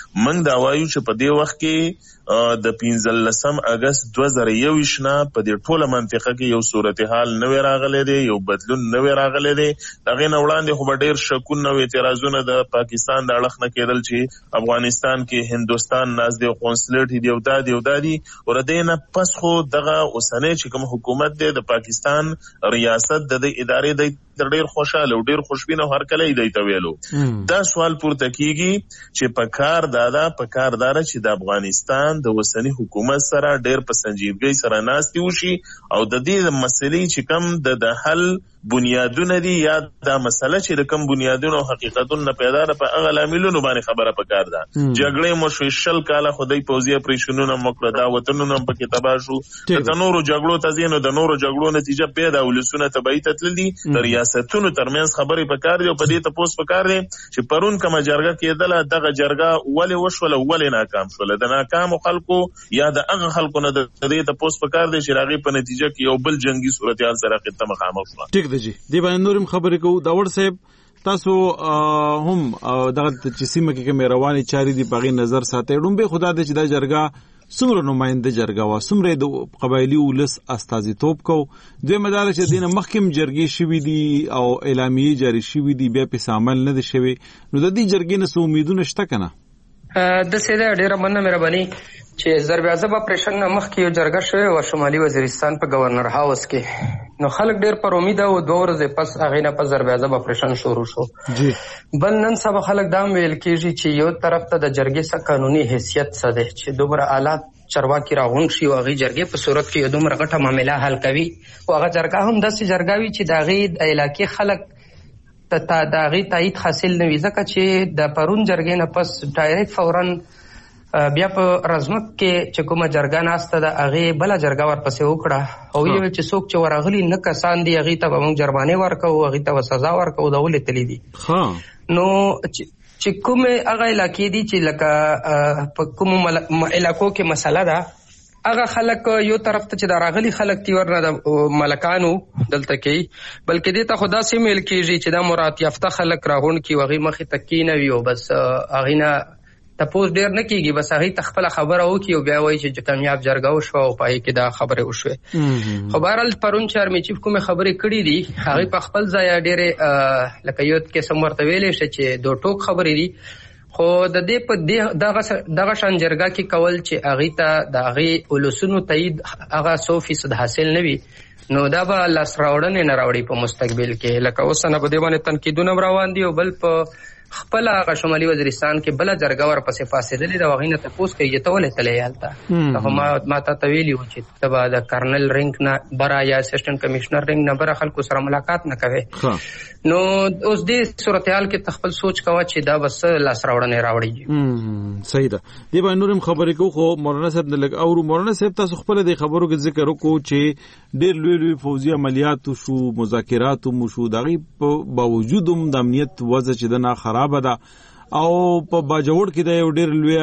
چې په دې وخت کې د 15 اگست 2021 نه په دې ټوله منطقه کې یو صورتحال نوې راغلې دی یو بدلون نوې راغلې دی دغه نه وړاندې خو ډېر شکونه او اعتراضونه د پاکستان د اړخ نه کېدل چې افغانستان کې هندستان ناز دی قونسلیټ دی او دادي ورته پس خو دغه اوسنۍ چې کوم حکومت دی د پاکستان ریاست د ادارې د ډېر خوشاله او ډېر خوشبینه هر کله دی ته ویلو دا سوال پورته کیږي چې په کار دار چې د افغانستان د وسنی حکومت سره ډېر په سنجیدګۍ سره ناستي وشي او د دې مسلې چې کوم د حل بنیادونه دي یا دا مسله چې د کوم بنیادونو او حقیقتونو پیدا ده په هغه لاملونو باندې خبره پکار ده جګړې مو شل کاله خدای پوزي پریشنونه مکړه دا وطنونو په کې تباہ شو د نورو جګړو تزینو د نورو جګړو نتیجه پیدا ولسونه تبعی تتل دي د ریاستونو ترمنځ خبرې پکار دي او په دې ته پوس پکار دي چې پرون کوم جرګه کېدله دغه جرګه ولې وشول ولې ناکام شول د ناکام خلکو یا د هغه خلکو نه د دې ته پوس پکار دي چې راغي په نتیجه کې یو بل جنگي صورتحال سره خدمت مخامخ شو دی باندې نورم خبرې کوو دا ور صاحب تاسو هم دغه چې سیمه کې کوم رواني چاري دی په نظر ساتي ډومبه خدا دې چې دا جرګه څومره نماینده جرګه وا څومره د قبایلی ولس استازیتوب کو دوی مدار چې دینه مخکم جرګې شوې دي او اعلامیه جاری شوې دي بیا په عمل نه دي شوی نو د دې جرګې نه امیدونه شته کنه د سیده ډیره مننه مهرباني چې ضرب اعظم اپریشن مخکې یو جرګه شوی و شمالي وزیرستان په گورنر هاوس کې نو خلک ډیر پر امید او 2 ورځې پس هغه نه په ضرب اعظم اپریشن شروع شو جی بل نن سبا خلک دا ویل کېږي چې یو طرف ته د جرګې څخه قانوني حیثیت څه ده چې دومره اعلی چرواکي راغون شي او هغه جرګې په صورت کې دومره غټه معاملې حل کوي او هغه جرګه هم داسې جرګاوي چې د هغې علاقې خلک ته د هغې تایید حاصل نه وي ځکه چې د پرون جرګې نه پس ډایرکټ فورا بیا په رزمک کې چې کومه جرګه ناسته ده هغې بله جرګه ورپسې وکړه او ویل چې څوک چې ورغلي نه کسان دي هغې ته به موږ جرمانې ورکوو هغې ته به سزا ورکوو دا ولې تللي دي نو چې کومې هغه علاقې دي چې لکه په کومو علاقو کې مسله ده هغه خلک یو طرف ته چې دا راغلي خلک دي ورنه د ملکانو دلته کوي بلکې دې ته خو داسې ویل کېږي چې دا مراد یافته خلک راغونډ کړي او هغې مخې ته کېنوي او بس هغې نه تپوس ډیر نه کیږي بس هغه تخپل خبره وکي او بیا وایي چې کامیاب جرګه وشو او پای کې دا خبره وشوه خو بهرحال پرون چې آرمي چیف کومه خبرې کړې دي هغه په خپل ځای ډېرې لکه یو کې سمورته ویلې چې دوه ټوک خبرې دي خو د دې په دغه شان جرګه کې کول چې هغه ته د هغه ولسونو تایید هغه 100% حاصل نه وي نو دا به لاس راوړنې نه راوړي په مستقبل کې لکه اوس نه په دې باندې تنقیدونه روان دي او بل په خپل هغه شمالي وزیرستان کې بل جرګه ورپسې فاصله ده هغه نه تاسو کوي ته ولې تلې یالته ما ته ویلی و چې تبا د کرنل رینک نه برا یا اسسټنټ کمشنر رینک نه برا خلکو سره ملاقات نه کوي نو اوس دې صورتحال کې تخپل سوچ کوا چې دا بس لاس راوړنې راوړي صحیح ده دی باندې نورم خبرې کو خو مولانا صاحب نه لګ او مولانا صاحب تاسو خپل د خبرو کې ذکر وکړو چې ډېر لوی فوزي عملیات شو مذاکرات مو شو دغه باوجود د امنیت وضع چې د نه خراب ده او په باجوړ کې د یو ډېر لوی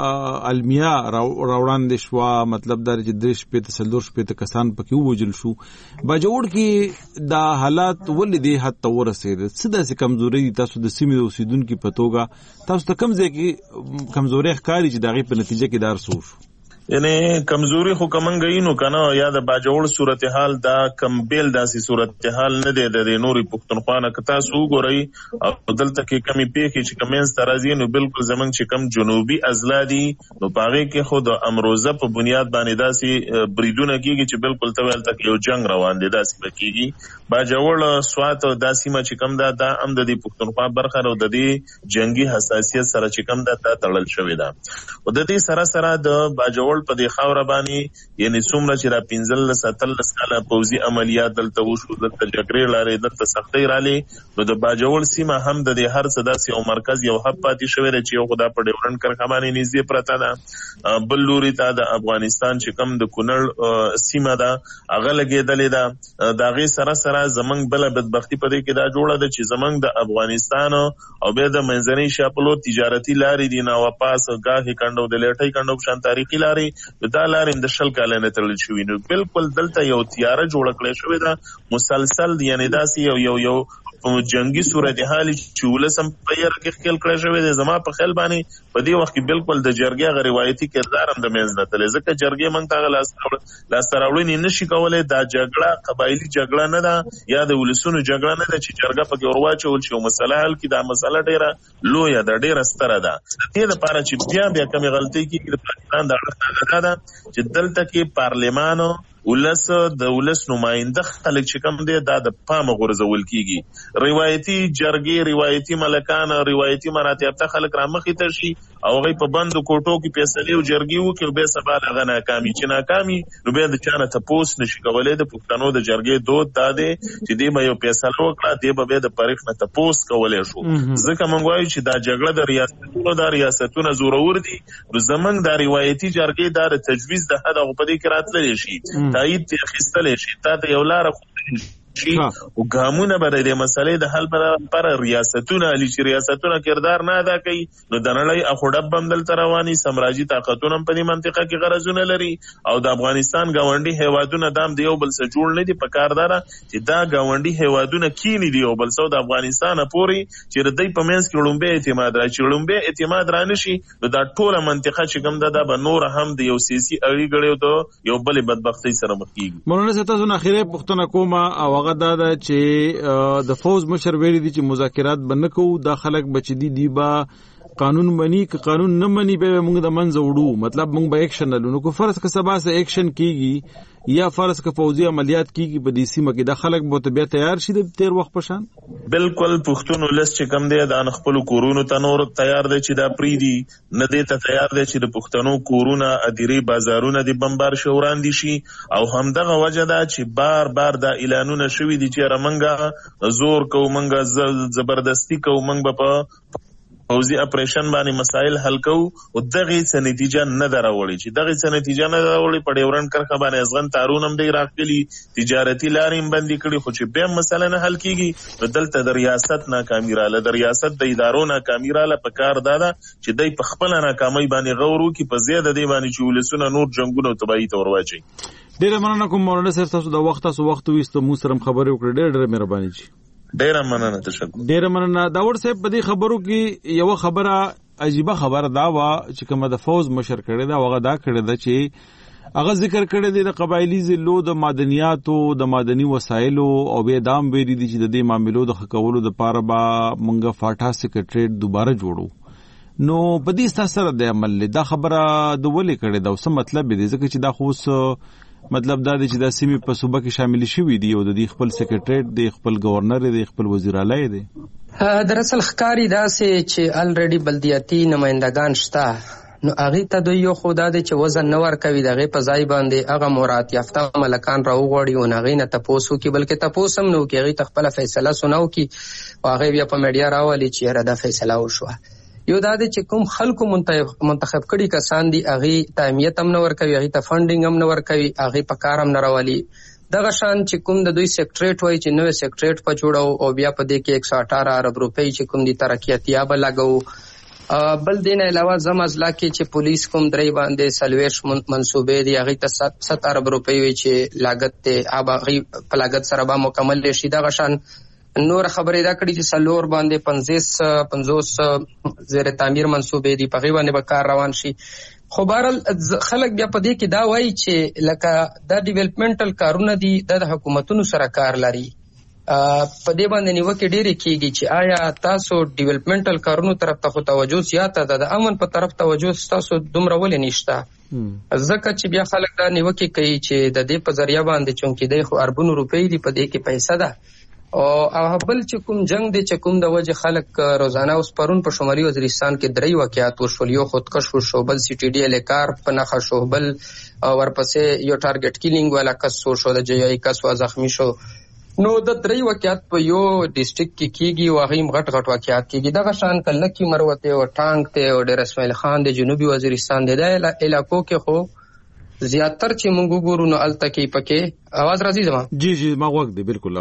المیه راوړاندې شو مطلب دا چې د شپې تسلور شپې کسان پکې ووجل شو باجوړ کې دا حالات ولې دې حد ته ورسېد څه داسې کمزوري تاسو د سیمې اوسیدونکو په توګه تاسو ته کوم ځای کې کمزوري ښکاري چې دغه په نتیجه کې دار شو یعنی کمزوري خو کمنګي نو کنه یا د باجوړ صورتحال دا کم بیل داسي صورتحال نه دی د نوري پښتونخوا نه کتا سو ګوري او دلته کې کمی پیخي چې کمنس ترازی نو بالکل زمنګ چې کم جنوبي ازلادي نو پاره کې خود امروزه په بنیاد باندې داسي بریدونه کیږي چې بالکل تویل تک یو جنگ روان دي داسي بکیږي باجوړ سوات داسي ما چې کم دا ام د پښتونخوا برخه او د دې جنگي حساسیت سره چې کم دا تړل شوی دا او د دې سره سره د باجوړ په دې خاور باندې یعنی څومره چې را 15 ساله پوزي عملیات دلته وشو د جګړې لارې دلته سختۍ رالي نو د باجوړ سیمه هم د دې هر څه داسي او مرکز یو هب پاتې شوی دی چې یو خدا په ډیورنډ کرښه باندې نږدې پرته ده بل لوري ته د افغانستان چې کم د کونړ سیمه ده هغه لګېدلې ده د هغې سره سره زمنګ بله بدبختي په دې کې دا جوړه ده چې زمنګ د افغانستان او بیا د منځنۍ شاپلو تجارتي لارې دي ناواپاس ګاهې کنډو د لیټۍ کنډو په شان تاریخي لارې دا لارې د شل کاله نه تړل شوي نو بالکل دلته یو تیاره جوړه کړې شوې ده مسلسل یعنی داسې یو په جنگي صورتحال چې ولسم په یره کې خپل کړی شوی دی زما په خیال باندې په دې وخت کې بالکل د جرګې غ روایتي کردار هم د منځ نه تللی ځکه جرګې موږ ته لاس تراوړنې نشي کولی دا جګړه قبایلي جګړه نه ده یا د ولسونو جګړه نه ده چې جرګه پکې ورواچول شي او مسله حل کړي دا مسله ډېره لویه ده ډېره ستره ده د دې لپاره چې بیا کمې غلطۍ کېږي د پاکستان د اړخ نه ده چې دلته کې پارلمان ولس د ولس نماینده خلک چې کوم دی دا د پامه غورځول کیږي روایتي جرګې روایتي ملکان روایتي مراتب خلک را مخې ته شي او هغه په بندو کوټو کې فیصله او جرګې وکړي به سبا هغه ناکامي چې ناکامي نو به د چانه تپوس نشي کولای د پښتنو د جرګې دود دا دی چې دی به یو فیصله وکړه دی به د پاریخ نه تپوس کولای شو ځکه موږ وایو چې دا جګړه د ریاستونو زورور دي نو زمنګ د روایتي جرګې د تجویز د حد او په دې کې راتللی شي تایید اخیستل شي تا یو لار شي او ګامونه به د مسلې د حل پر ریاستونه علي چې ریاستونه کردار نه ادا کوي نو د نړۍ اخوډب بندل تروانی سمراجي طاقتونه په دې منطقه کې غرضونه لري او د افغانستان گاونډي هیوادونه دام دیو بل څه جوړ نه دي په کاردار چې دا گاونډي هیوادونه کینی دی او بل څه د افغانستان پوري چې د دې په منځ کې لومبه اعتماد را چې لومبه اعتماد را نشي نو دا ټوله منطقه چې کوم ده به نور هم د یو سیاسي اړیګړیو ته یو بل بدبختی سره مخ کیږي مولانا تاسو نه اخیره پښتنه کومه او هغه دا چې د فوز مشر ویلي دي چې مذاکرات بنه کوو دا خلک بچ دي با قانون منی که قانون نه منی به موږ د منځ وړو مطلب موږ به اکشن لرو کو فرض که سبا سه اکشن کیږي یا فرض که فوزي عملیات کیږي په دې سیمه کې د خلک به ته تیار شي د تیر وخت پشان بالکل پښتون ولس چې کم دی د خپل کورونو ته نور تیار دی چې دا پریدي نه دی ته تیار دی چې د پښتنو کورونه اديري بازارونه د بمبار شوران دي شي او همدغه وجه ده چې بار د اعلانونه شوي دي چې رمنګه زور کو منګه زبردستی کو منګ په فوزي اپریشن باندې مسائل حل کو او دغه څه نتیجه نه دراوړي چې دغه څه نتیجه نه دراوړي په ډیورنډ کرښه باندې ازغن تارونم دی راغلي تجارتي لارې باندې کړي خو چې به مسله نه حل کیږي دلته د ریاست ناکامي رااله د ریاست د ادارو ناکامي رااله په کار دادا چې دای په خپل ناکامۍ باندې غورو کې په زیاده دی باندې چې ولسونه نور جنگونه او تباہي تور واچي ډیره مننه کوم مولانا صاحب تاسو د وخت وېستو مو سره خبرې وکړې ډېر مهرباني شي ډیره مننه تشکر ډیره مننه داور صاحب په دې خبرو کې یو خبره عجیبه خبره دا وا چې کومه د فوز مشر کړي دا وغه دا کړي دا چې هغه ذکر کړي دی د قبایلی ضلعو د معدنیاتو د معدني وسایلو او به دام ویلي دي چې د دې معاملو د حقولو د پاره با منګه فاټا سیکریټریټ دوباره جوړو نو په دې سره د عمل دا خبره د ولې کړي دا څه مطلب دی ځکه چې دا خو مطلب دا دی چې دا سیمې په صوبه کې شامل شوي دي او د دې خپل سیکریټریټ دی خپل گورنر دی خپل وزیر اعلی دی دراصل ښکاری دا چې الریډي بلدیاتي نمائندگان شته نو هغه ته دوی یو خدا دی چې وزن نه ورکوي دغه په ځای باندې هغه مراد یافته ملکان راوغړي او هغه نه تاسو کې بلکې تاسو هم نو کې هغه خپل فیصله سناو کی او هغه بیا په میډیا راولي چې را دا فیصله وشوه یو دا چې کوم خلکو منتخب کړي کسان دي هغه تایمیت هم نه ورکوي هغه ته فنډینګ هم نه ورکوي هغه په کار هم نه راولي دغه شان چې کوم د دوی سیکریټریټ وای چې نوې سیکریټریټ په جوړو او بیا په دې کې 118 ارب روپۍ چې کوم دي ترقیاتیا به لګو بل دین علاوه زمزلا کې چې پولیس کوم درې باندې سلويش منسوبې دي هغه ته 7 ارب روپۍ وي چې لاګت ته اب هغه په لاګت سره به مکمل شي دغه شان نور خبرې دا کړي چې سلور باندې 50 زیر تعمیر منسوبې دي په غي باندې به کار روان شي خو بهرحال خلک بیا په دې کې دا وایي چې لکه دا ډیولپمنټل کارونه دي د حکومتونو سره کار لري. په دې باندې نیوکې ډېرې کېږي چې آیا تاسو ډیولپمنټل کارونو طرف ته خو توجه زیاته ده، د امن په طرف توجه تاسو دومره ولې نشته؟ ځکه چې بیا خلک دا نیوکې کوي چې د دې په ذریعہ باندې چونکې دی خو اربونو روپۍ دي، په دې کې پیسه ده. او بل چې کوم جنگ دی چې کوم د وجه خلک روزانه اوس پرون په شمالي وزیرستان کې 3 واقعات وشول، یو خودکش وشو، بل سی ټي ډي ال کار په نخښه شو، بل ورپسې یو ټارګټ کیلینګ والا کس شو، د جی آی کس زخمی شو. نو د 3 واقعات په یو ډیسټریکټ کې کیږي، واغیم غټ واقعات کیږي. دغه شان کلکی مروته او ټانک ته او ډیر اسماعیل خان د جنوبي وزیرستان د علاقو کې خو زیاتر چې موږ ګورو نو الته کې پکې आवाज راځي زما جی ما وګ دی بالکل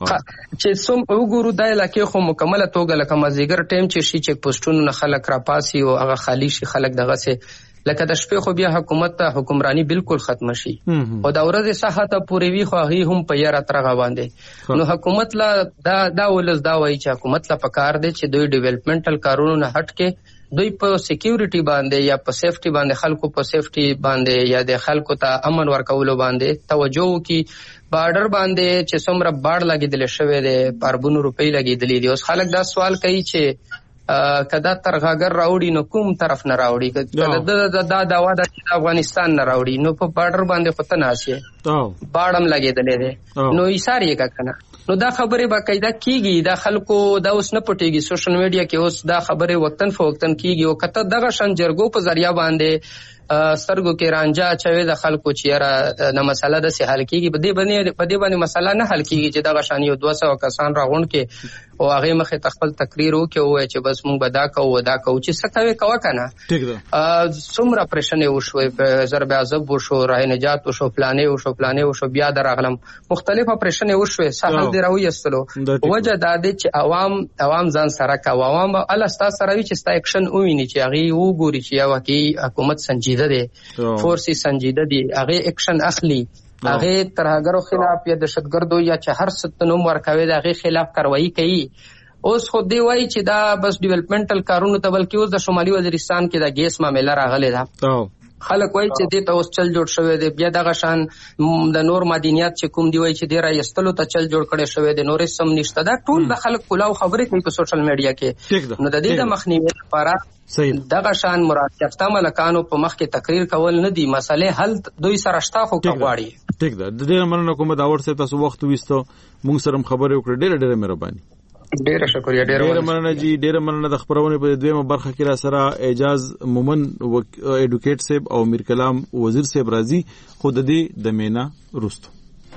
چې څوم وګورو د علاقې خو مکمله توګه لکه مازیګر ټیم چې شي چک پوسټونو نه خلک را پاسي او هغه خالی شي، خلک دغه سه لکه د شپې خو بیا حکومت ته حکمرانی بالکل ختم شي او د ورځې ساحه ته پوری وی خو هغه هم په یاره ترغه باندې. نو حکومت لا دا ولز دا وایي چې حکومت لا پکار دی چې دوی ډیولپمنټل کارونو نه هټ کې دوی په سکیورټي باندې یا په سیفټي باندې خلکو په سیفټي باندې یا د خلکو ته امن ورکولو باندې توجه وکړي. بارډر باندې چې څومره باړ لګیدل شوی دی، پربونو روپۍ لګیدلې دي. اوس خلک دا سوال کوي چې کدا ترغاګر راوړي نو کوم طرف نه راوړي، کدا دا داوا د افغانستان نه راوړي نو په بارډر باندې خو ته ناسي باړم لګیدلې دي نو یې ساری کا کنه. نو دا خبره باقاعده کیږي، دا خلکو دا اوس نه پټيږي، سوشل میډیا کې اوس دا خبره وقتن فوقتن کیږي او کته دغه شان جرګو په ذریعہ باندې سترګو کې رانجا چوي د خلکو چې را نه مسله د سه حل کیږي. په دې باندې مسله نه حل کیږي چې دغه شان یو 200 کسان راغون کې او هغه مخه تخپل تقریر وکي او چې بس مونږ بدا کوو چې څه کوي کوه کنه. ٹھیک ده څومره پرېشنې وشوي، په ضرب عذاب وشو، راه نجات وشو، پلانې وشو، بیا درغلم مختلفه پرېشنې وشوي. ساحل دی راوي استلو وجه دا دی چې عوام ځان سره کا عوام الله ستا سره وي چې ستا اکشن وویني چې هغه وګوري چې یا واقعي حکومت سنجیده دی، فورسي سنجیده دی، هغه اکشن اخلي، هغه ترهګرو خلاف یا دهشتګردو یا چې هر څه نوم ورکوي د هغه خلاف کاروایی کوي. اوس خو دی وایي چې دا بس ډیولپمنټل کارونه ته بلکې اوس د شمالي وزیرستان کې د ګیس معاملې راغلي ده. خلک وایي چې دې ته اوس چل جوړ شوی دی، بیا دغه شان د نور مدنیات چې کوم دی وایي چې ډیر ایستلو ته چل جوړ کړي شوی دی، نورې سم نشته. دا ټول د خلک کلاو خبرې کوي په سوشل میډیا کې. نو د دې د مخنیوي لپاره دغه شان مراد یافته ملکانو په مخ کې تقریر کول نه دي، مسئله حل دوی سره شتا خو کوي. ٹھیک ده. د دې مننه کوم دا ورته تاسو وخت وستو موږ سره خبرې وکړې، ډېر مهرباني. ډیره شکریہ. ډیره مننه جی، ډیره مننه د خبرونه په دویمه برخه کې را سره اعجاز مومن ایډوکیټ صاحب او میر کلام وزیر صاحب راضي خود دې د مینا رستو.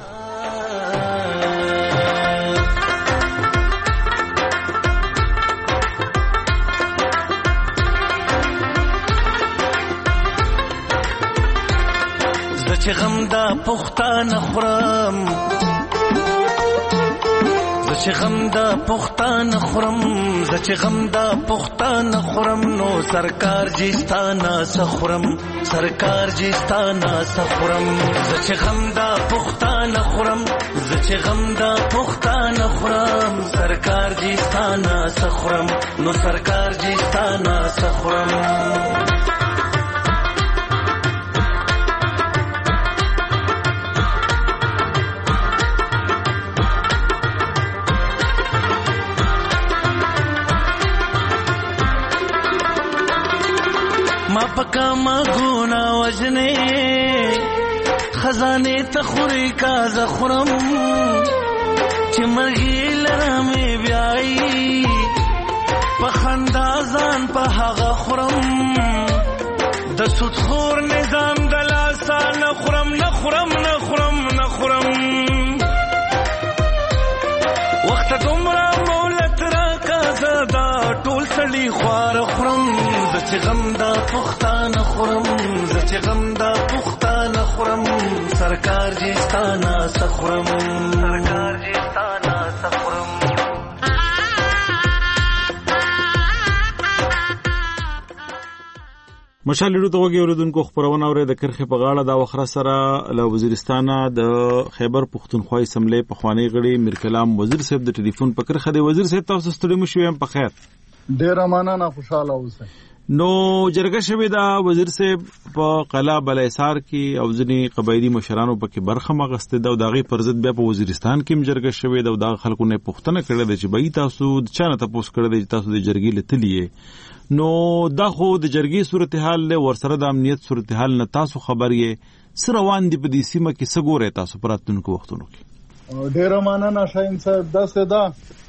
زچ غم دا پختان خورم، زچ غم دا پختان خورم، زچ غم دا پختان خورم، نو سرکار جیستانا سخورم، سرکار جیستانا سخورم. زچ غم دا پختان خورم، زچ غم دا پختان خورم، سرکار جیستانا سخورم، نو سرکار جیستانا سخورم. ما پکا ما گونا وجنے خزانے تخوری کا زخرم، چمرغی لرمی بیائی پخندازان پہاغا خورم، دسود خور نظام دلاسا نخورم نخورم نخورم نخورم. وقت دمرا مولت را کا زدا ټول سړي خوار خورم، زچ غم دا پختان خورم، زچ غم دا پختان خورم، سرکار جیستانا سخورم، سرکار جیستانا سخورم. مشال لرو ته وګورئ اوردونکو خبرونه اوري د کرخه په غاړه دا وخره سره له وزیرستانه د خیبر پختونخوا اسمبلی په خوانی غړي میر کلام وزیر صاحب د ټلیفون په کرخه دی. وزیر صاحب تاسو ستړي مو شوم په خیر؟ ډیر مننه، خوشاله اوسئ. نو جرګه شوې دا وزیر صاحب په قلعه بلایسار کې او ځینې قبایلي مشرانو پکې برخه مغسته ده او دغه پر ضد بیا په وزیرستان کې جرګه شوې ده او د خلکو نه پوښتنه کړې ده چې بای تاسو چا نه تاسو کړی ده چې تاسو د جرګې لتلې نو دا خو د جرګې صورتحال له ورسره د امنیت صورتحال نه تاسو خبر یې سره روان دي په دې سیمه کې سګوره تاسو پراتونکو وختونو کې ډیره مننه شاهین صاحب دا سدا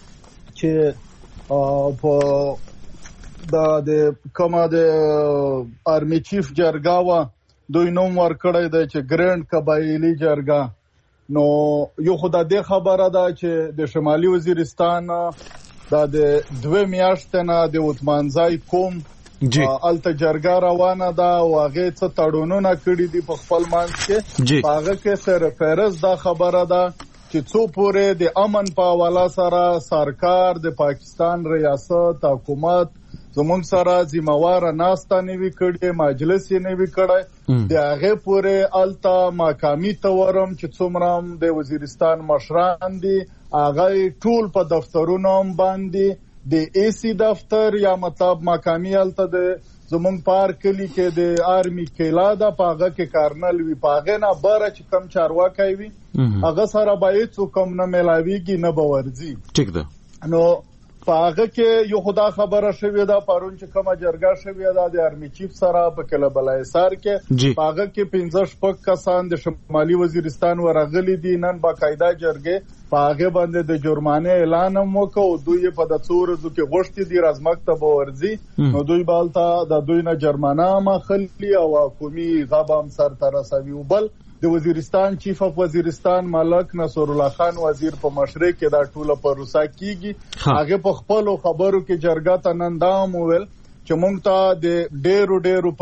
چې په د کومه د آرمی چیف جرګه وا دوی نوم ورکړی دی چې ګرند قبایلی جرګه نو یو خدای دې خبره ده چې د شمالي وزیرستان د 2 میاشتې نه د وتمانځای کوم الته جرګه روانه ده او هغه څه تړونونه کړی دي په خپل منځ کې هغه کې سره فرض دا خبره ده چې څو پورې د امن په حواله سره سرکار د پاکستان ریاست حکومت زمونږ سره ذمہوار ناستا نیوي کړي مجلس یې نیوي کړي د هغه پورې التا مقامی تورم چې څومره د وزیرستان مشران دي هغه ټول په دفترونو باندې د ای سی دفتر یا مطلب مقامی التا د زمونږ پارک کلی کې د آرمی کلا دا پاغه کې کارنل وی پاغه نه بره چې کم چارواکي وي هغه سره باید څو کم نه ملاويږي نه باورځي ټیک ده نو پاغه کې یو خدا خبره شوې ده پرون چې کومه جرګه شوې ده د آرمی چیف سره په کله بلایسار کې پاغه کې 15 کسان د شمالي وزیرستان ورغلي دي نن باقاعده جرګه پاغه باندې د جرمانه اعلان وکړ دوی په د څورزو کې غوښتي دي رازمکتب ورزي نو دوی بالتا د دوی نه جرمانه مخلي او حکومي غبام سر تر رسوي وبل د وزیرستان چیف اف وزیرستان ملک نصر الله خان وزیر په مشرق کې دا ټوله پروسه کیږي هغه په خپل خبرو کې جرګه ته نندام ویل چې مونږ ته د ډیرو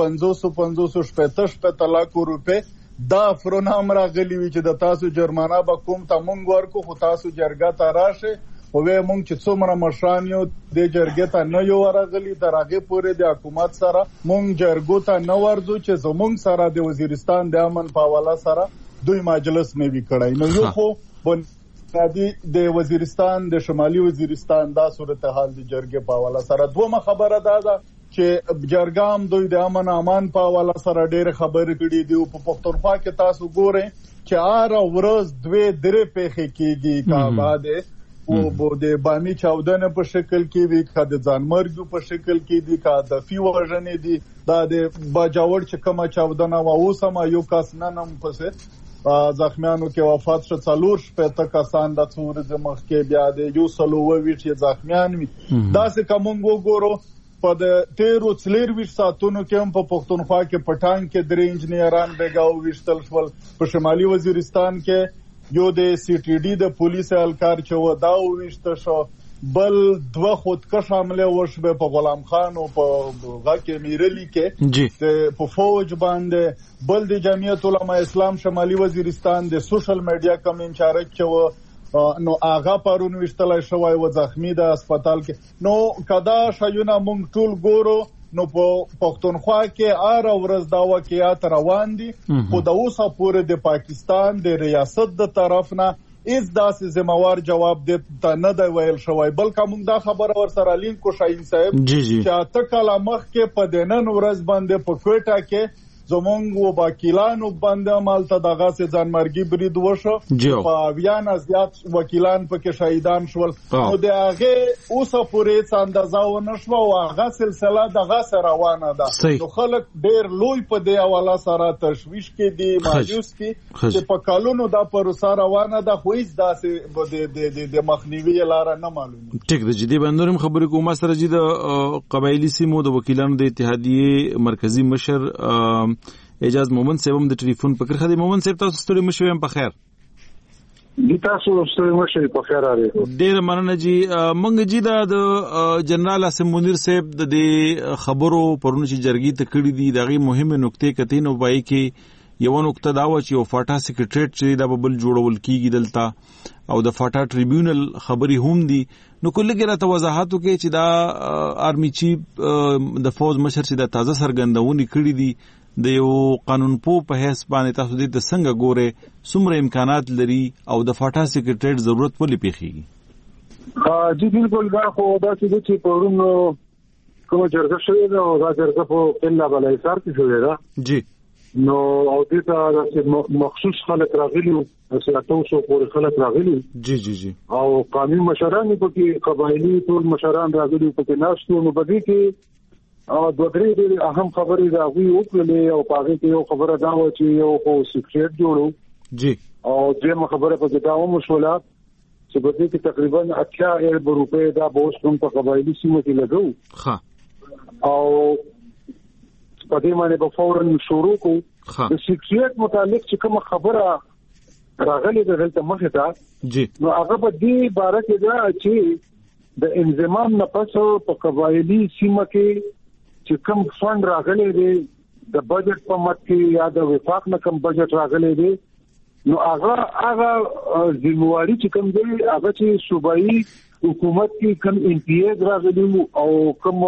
550 لک روپے دا فرونام راغلی وی چې د تاسو جرمانه به کوم ته مونږ ورکو خو تاسو جرګه ته راشه خو به مونږ چې څومره مشران یو د جرګې ته نه یو ورغلي تر هغه پورې د حکومت سره مونږ جرګو ته نه ورځو چې زمونږ سره د وزیرستان د امن په حواله سره دوی مجلس نیوي کړی نو یو خو بنیادی د وزیرستان د شمالي وزیرستان دا صورتحال د جرګې په حواله سره دومره خبره ده چې جرګام دوی د امن امان په حواله سره ډېر خبرې کړي دي په پښتونخوا کې تاسو ګورئ چې هر ورځ 2-3 پیښې کېږي کا بعد او د بامی چاودنه په شکل کې وی کا د ځانمرګ په شکل کې دي کا د فی ورژنې دي دا د باجوړ چې کومه چاودنه و اوسه یو کس ننم پسه زخمیانو کې وفات شو 4 کسان د څورز مخ کې بیا د یو سلووي چې زخمیان وي دا څه کومنګو ګورو په د 13 ساعتونو کې هم په پښتونخوا کې پټان کې 3 انجنیران بیګاو وشتل شول په شمالي وزیرستان کې یو د سی ټی ډي د پولیس اهلکار چې و دا وشته شو بل 2 خودکش حمله وشوه په غلام خان او په غاکه میرلی کې په فوج باندې بل د جمعیت علماء اسلام شمالي وزیرستان د سوشل میډیا کم انچارج چې نو آغا پرون وشتلای شوی و زخمی د هسپتال کې نو کدا شایونه مونږ ټول ګورو نو په پښتونخوا کې ار ورځ دا واقعیات روان دي خو د اوسه پورې د پاکستان د ریاست د طرف نه هیڅ داسې ذمہوار جواب د نه دی ویل شوی بلکې موږ دا خبر ور سره لینک کو شاهین صاحب چې تکل مخ کې په دنن ورځ باندې په کوټه کې زمونږ وکیلانو باندې مالته دغه سه ځانمرګي برید وشو په اویان زیات وکیلان پکې شهیدان شول نو د هغه اوسه پورې اندازه و نشو او هغه سلسله دغه سره روانه ده نو خلک ډېر لوی په دی حواله سره تشویش کې دي مایوس دي چې په کالونو دا پروسه روانه ده خو هیڅ داسې د مخنیوي لاره نه معلومه ټیک د جدي باندې خبرې کومه سره جدي د قبایلی سیمو د وکیلانو د اتحادیه مرکزی مشر اجازه مومن صاحب د ټلیفون پکړه خدي مومن صاحب تاسو ستړي مشوي په خیر دي تاسو ستړي مشوي په خیر اړه ډېر مننه جی منګ جی د جنرال اسم منیر صاحب د خبرو پرونه چې جرګي ته کړی دي دغه مهمه نقطې کتي نو پای کې یو نقطه دا و چې یو فاټا سیکریټریټ چې د بل جوړول کیږي دلته او د فاټا ټریبیونل خبري هم دي نو کله راته وضاحت وکړي چې دا آرمی چیف د فوج مشر چې د تازه سرګندونی کړی دي د یو قانون په هیڅ باندې تاسو د څنګه ګوره څومره امکانات لري او د فاټا سیکریټریټ ضرورت ولې پیخیږي جی بالکل دا خو دا چې پرونو کوم جرګه شوې ده او دا جرګه په قلعه بلایسار کې شوې ده جی نو او دې ته مخصوص خلک راغلي سیاسو پورې خلک راغلي جی او قانوني مشران په قبایلی ټول مشران راغلي په ناشته نو بده کې او دوه درې اهم خبرې راغلي او کله او پاره کې یو خبره دا و چې یو خو سیکریټ جوړو جی او دغه خبره په دا و مشوله چې په دې کې تقریبا 80,000 روپے دا بوس کوم په قبایلی سیمه کې لګو ها او په دې باندې په فورن شروع کو د سیکریټ متعلق چې کوم خبره راغلي د دلته مخه ته جی نو هغه په دې باره کې دا چې د انضمام نه پس په قبایلی سیمه کې چې کوم فند راغلي دی د بجټ په مت کې یا د وفاق نه کوم بجټ راغلي دی نو هغه ځینواري چې کوم دی هغه چې صوبایي حکومت کې کوم امپیز راغلي او کوم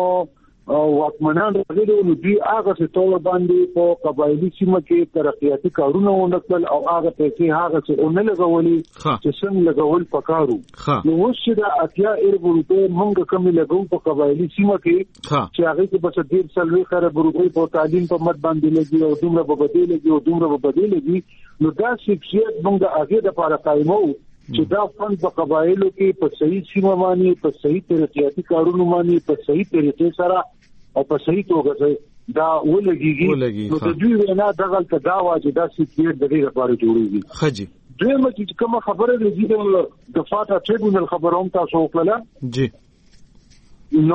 واکمنان راغلي نو دوی هغه څه ټول باندې په قبایلی سیمه کې ترقیاتي کارونه ونکړل او هغه پیسې هغه څه اونلګولي چې څنګه لګول پکارو نو اوس چې دا 80,000 روپے موږ کوم لګو په قبایلی سیمه کې چې هغه کې بس ډیر سلوي خره روپے په تعلیم په مت باندې لګي او دومره په بدیل لګي نو دا شخصیت موږ هغه د لپاره قائمو چې دا فند په قبایلو کې په صحیح سیمه باندې په صحیح ترقیاتي کارونو باندې په صحیح طریقې سره او په صحیح توګه دا ولګيږي نو د دوی وینا دغه دا واجب دا چې د دې لپاره جوړیږي خجی دوی چې کوم خبره دې د فاټا ټریبونل خبروم تاسو وکړه جی نو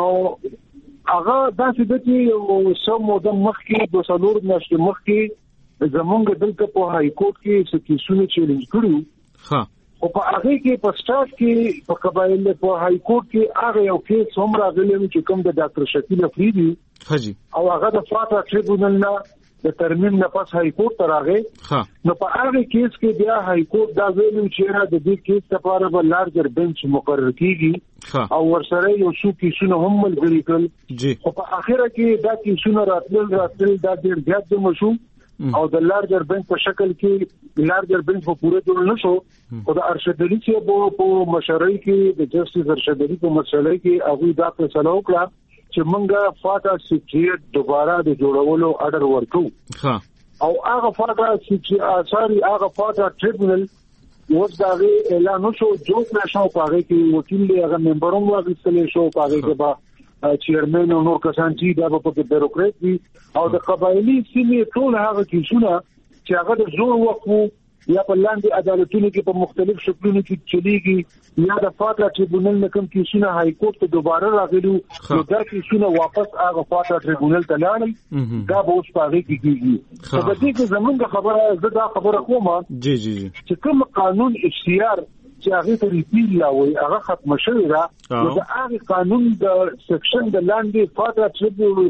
هغه دا چې یو سم د مخکې د سلور نشته مخکې زمونږ دلته په های کورټ کې څه کیسونه چیلنج کړو ها او په هغه کې په سٹارټ کې په قبایل په های کورټ کې هغه یو کیس هم راغلی چې کوم د ډاکټر شکیل افریدي حجی او هغه د فاټا ټریبونل نه د ترمیم نه پس های کورټ ته راغی نو په هغه کیس کې بیا های کورټ دا ویلو چې د دې کیس لپاره به لارجر بنچ مقرر کیږي او ورسره یو څو کیسونه هم ملګري کړل او په اخره کې دا کیسونه راتل دا ډیر زیات د مشو او د لارجر بنچ په شکل کې لارجر بنچ په پوره ډول نشو او د ارشد علي چې په مشرۍ کې د جسټس ارشد علي په مسله کې هغه دا فیصله وکړه چې موږ فاټا سیکریټ دوباره د جوړولو اډر ورکو او هغه فاټا سیکریټ هغه فاټا ټریبونل اوس دا اعلان شو جوړ نشو پاره کې وکیل دی هغه ممبرونو واغستل شو پاره کې با چیرمن او نور کسان چې دا په بیروکرات دي او د قبایلی سیمې ټول هغه کیسونه چې هغه د زور وقفو یا په لاندې عدالتونو کې په مختلف شکلونو کې چلیږي یا د فاټا ټریبونل نه کوم کیسونه های کورټ ته دوباره راغلي نو دا کیسونه واپس هغه فاټا ټریبونل ته لاړل دا به اوس پاره کېږي په دې کې زمونږ خبره زه دا خبره کوم جی چې کوم قانون اختیار چې هغه ته ریپیل لاوي هغه ختم شوی دا نو دا هغه قانون د سیکشن د لاندې فاټا ټریبونل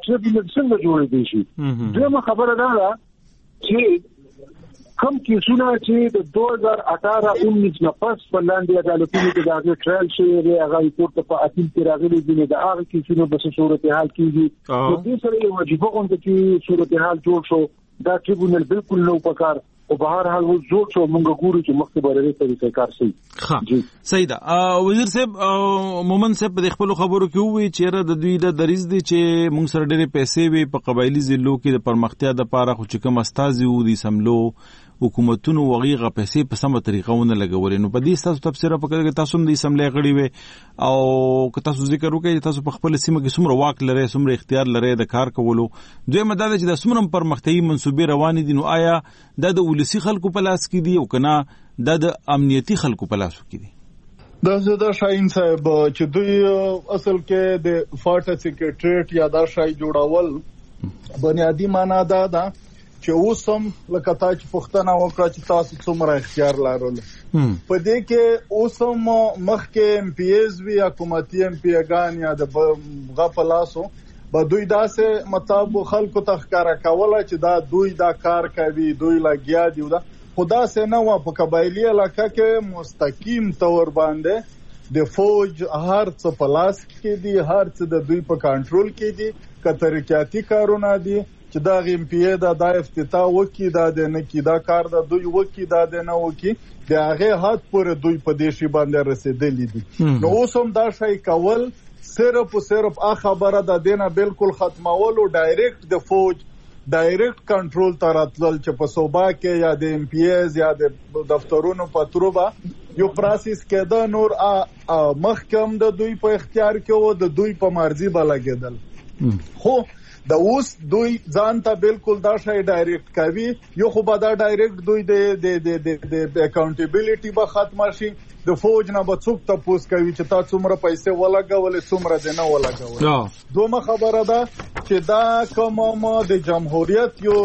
څنګه جوړ دی شي دغه خبره ده چې کوم کیسونه چې د 2018-19 نه پس په لاندې عدالتونو کې دغه ټرایل شوی دی هغه ریپورت په اپیل کې راغلي دي د هغه کیسونو په صورتحال کېږي نو دې سره یو واجب غونډه کې صورتحال جوړ شو دا ټریبونل بالکل نو پکار او بهر حال و جوړ شو موږ ګورو چې مخکې برابرۍ طریقې کار شي صحیح ده وزیر صاحب مومن صاحب د خپل خبرو کې وی چې د دوی د دریز دي چې موږ سره ډېر پیسې وي په قبایلی ضلعو کې د پرمختیا د لپاره خو چې کوم استازي وو دي سملو حکومتونو وغیغه پیسې په سمه طریقه ونه لګولې نو په دې تاسو تفسیر وکړئ تاسو هم د اسمبلی غړي وي او که تاسو ذکر وکړئ تاسو په خپل سیمه کې څومره واک لرئ څومره اختیار لرئ د کار کولو دوی مدد چې د څومره پرمختیايي منسوبې روان دي نو آیا د ولسی خلکو په لاس کې دي او کنه د امنیتي خلکو په لاس کې دي دا شاهین صاحب چې دوی اصل کې د فاټا سیکریټریټ یا دا شای جوړول بنیادی معنا دا چې اوسم لکه تا چې پښتنه وکړه چې تاسو څومره اختیار لرل په دې کې اوسم مخکې ام پی ایز وی حکومتي ام پی ګان یا د غفلاسو به دوی داسې مطلب خلکو تخکارا کوله چې دا دوی دا کار کوي دوی لګیا دی دا خدا سه نه و په قبایلی علاقه کې مستقیم تور باندې د فوج هر څه پلاس کې دي هر څه د دوی په کنټرول کې دي کترکیاتی کارونه دي چې دا غیم پی دا افتتاح وکي دا د نه کی دا کار دا دوی وکي دا د نه وکي د هغه حد پر دوی په دې شی باندې رسیدلې دي نو اوس هم دا شای کول صرف خبره د دینه بالکل ختمولو ډایرکټ د فوج ډایرکټ کنټرول ته راتلل چې په صوبا کې یا د ام پی ایز یا د دفترونو په تروبه یو پروسس کېده نور محکم د دوی په اختیار کې و د دوی په مرزي بلګېدل خو د اوس دوی ځان ته بالکل دا شی ډایرکټ کوي یو خو به دا ډایرکټ دوی د اکاونټیبিলিټي به ختم شي د فوج نه به څوک تاسو کوي چې تاسو څومره پیسې ولګولې څومره دې نه ولګولې دومره خبره ده چې دا کوم د جمهوریت یو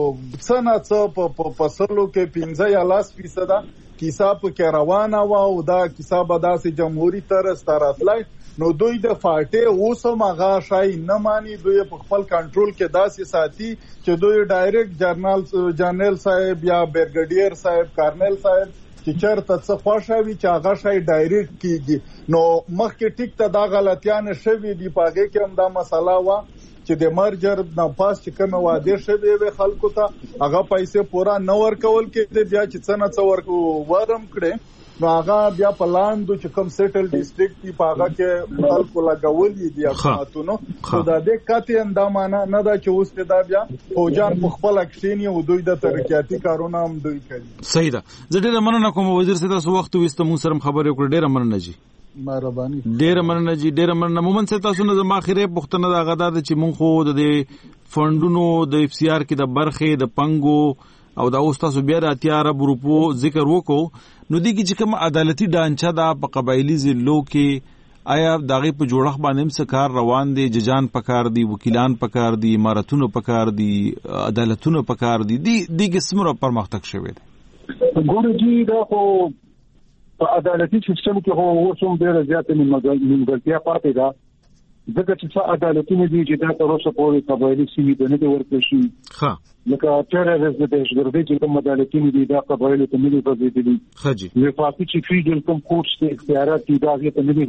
څنګه په فصلو کې 15 یا 10% کیسه په کې روانه و او دا کیسه به داسې جمهوریت تر ستاراتلای نو دوی د فاټه اوسه مغا شای نه مانی دوی په خپل کنټرول کې داسې ساتي چې دوی ډایرکټ جنرال صاحب یا برګډیر صاحب کارنل صاحب چې چرته څه خوښوي چې هغه شای ډایرکټ کیږي نو مخکې ټیک ته دا غلطیان شوي دي پاګه کې هم دا مسله وا چې د مرجر نه پاس چې کوم واده شوی وي خلکو ته هغه پیسې پورا نه ورکول کېږي بیا چې څنګه ورم کړي نو هغه بیا په لاندو چې کوم سیټل ډیسټریکټ په هغه کې خلکو لګولې دي حکومتونو خو دا د کاتي اندامانه نه دا چې اوس دا بیا فوجان په خپل اکشن او دوی د ترقیاتي کارونه هم دوی کوي صحیح ده زه ډېر مننه کوم وزیر سره تاسو وخت وست مو سره خبرې وکړې ډېر مننه جی مهرباني ډېر مننه مومن سره تاسو نه زما اخیری پوښتنه دا غدا چې مونږ خو د فندونو د اف سی آر کې د برخې د پنګو او دا اوس تاسو بیا د اتیا عرب روپو ذکر وکړو نو دي چې کوم عدالتي ډانچه دا په قبایلی ضلعو کې آیا دغه په جوړخ باندې هم سکار روان دي ججان پکار دي وکیلان پکار دي امارتونو پکار دي عدالتونو پکار دي دي قسمه پرمختګ شوی دی ګورې جی دا خو په عدالتي سیستم کې هو اوسم ډېر زیات نیمګړتیا پاتې ده ځکه چې څه عدالتونه دي چې دا تر اوسه پورې قبایلی سیمې ته نه دي ورکړل شي لکه ټیرریزم د دهشتګردۍ چې کوم عدالتونه دي دا قبایلو ته نه دي غځېدلي وفاقي چې فیډرل کوم کورټس ته اختیارات دي دا هغې ته نه دي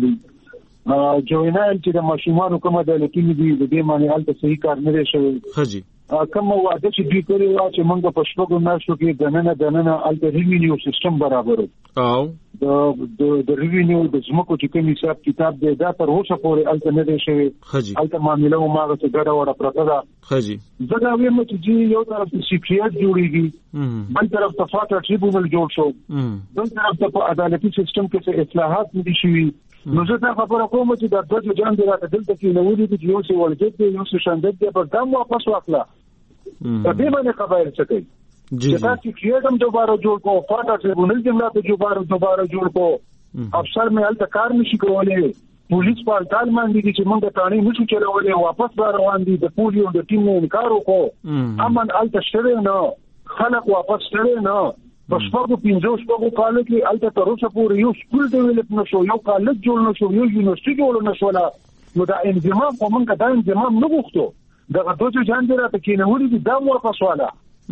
غځېدلي جوینایل چې د ماشومانو کوم عدالتونه دي د دې معنی هلته صحیح کار نه دی شوی کوم واده چې دوی کړی و چې موږ په شپږو میاشتو کې دننه هلته ریوینیو سیستم برابر او د ریوینیو د ځمکو چې کوم حساب کتاب دی دا تر اوسه پورې هلته نه دی شوی هلته معامله هماغسې ګډه وډه پرته ده زه دا وایم چې یو طرف ته سیکریټ جوړېږي بل طرف ته فاټا ټریبونل جوړ شو بل طرف ته په عدالتي سیستم کې څه اصلاحات نه دي شوي نو زه دا خبره کوم چې د دوه ججان دی راته دلته کې نوري دي یو څه ولګېد دی یو څه شاندت دی پر دام واپس واخله په دې باندې قبایل څه کوي چې تاسو کې هم دوباره جوړ کو فاټا ټریبونل دې ملاته دوباره جوړ کو افسر مې هلته کار نشي کولای پولیس په اړتال باندې چې موږ ټاڼي نشو چلولای واپس روان دي د پولیو د ټیم نه انکار وکړو امن هلته شوی نه خلک واپس شوی نه په شپږو 15 کالو کې هلته تر اوسه پورې یو سکول ډیولپ نشو یو کالج جوړ نشو یو یونیورسيټي جوړ نشو نو دا انضمام په موږ دا انضمام نه غوښتو دغه دوه جان دی راته کې نه ولې دي دا واپس والا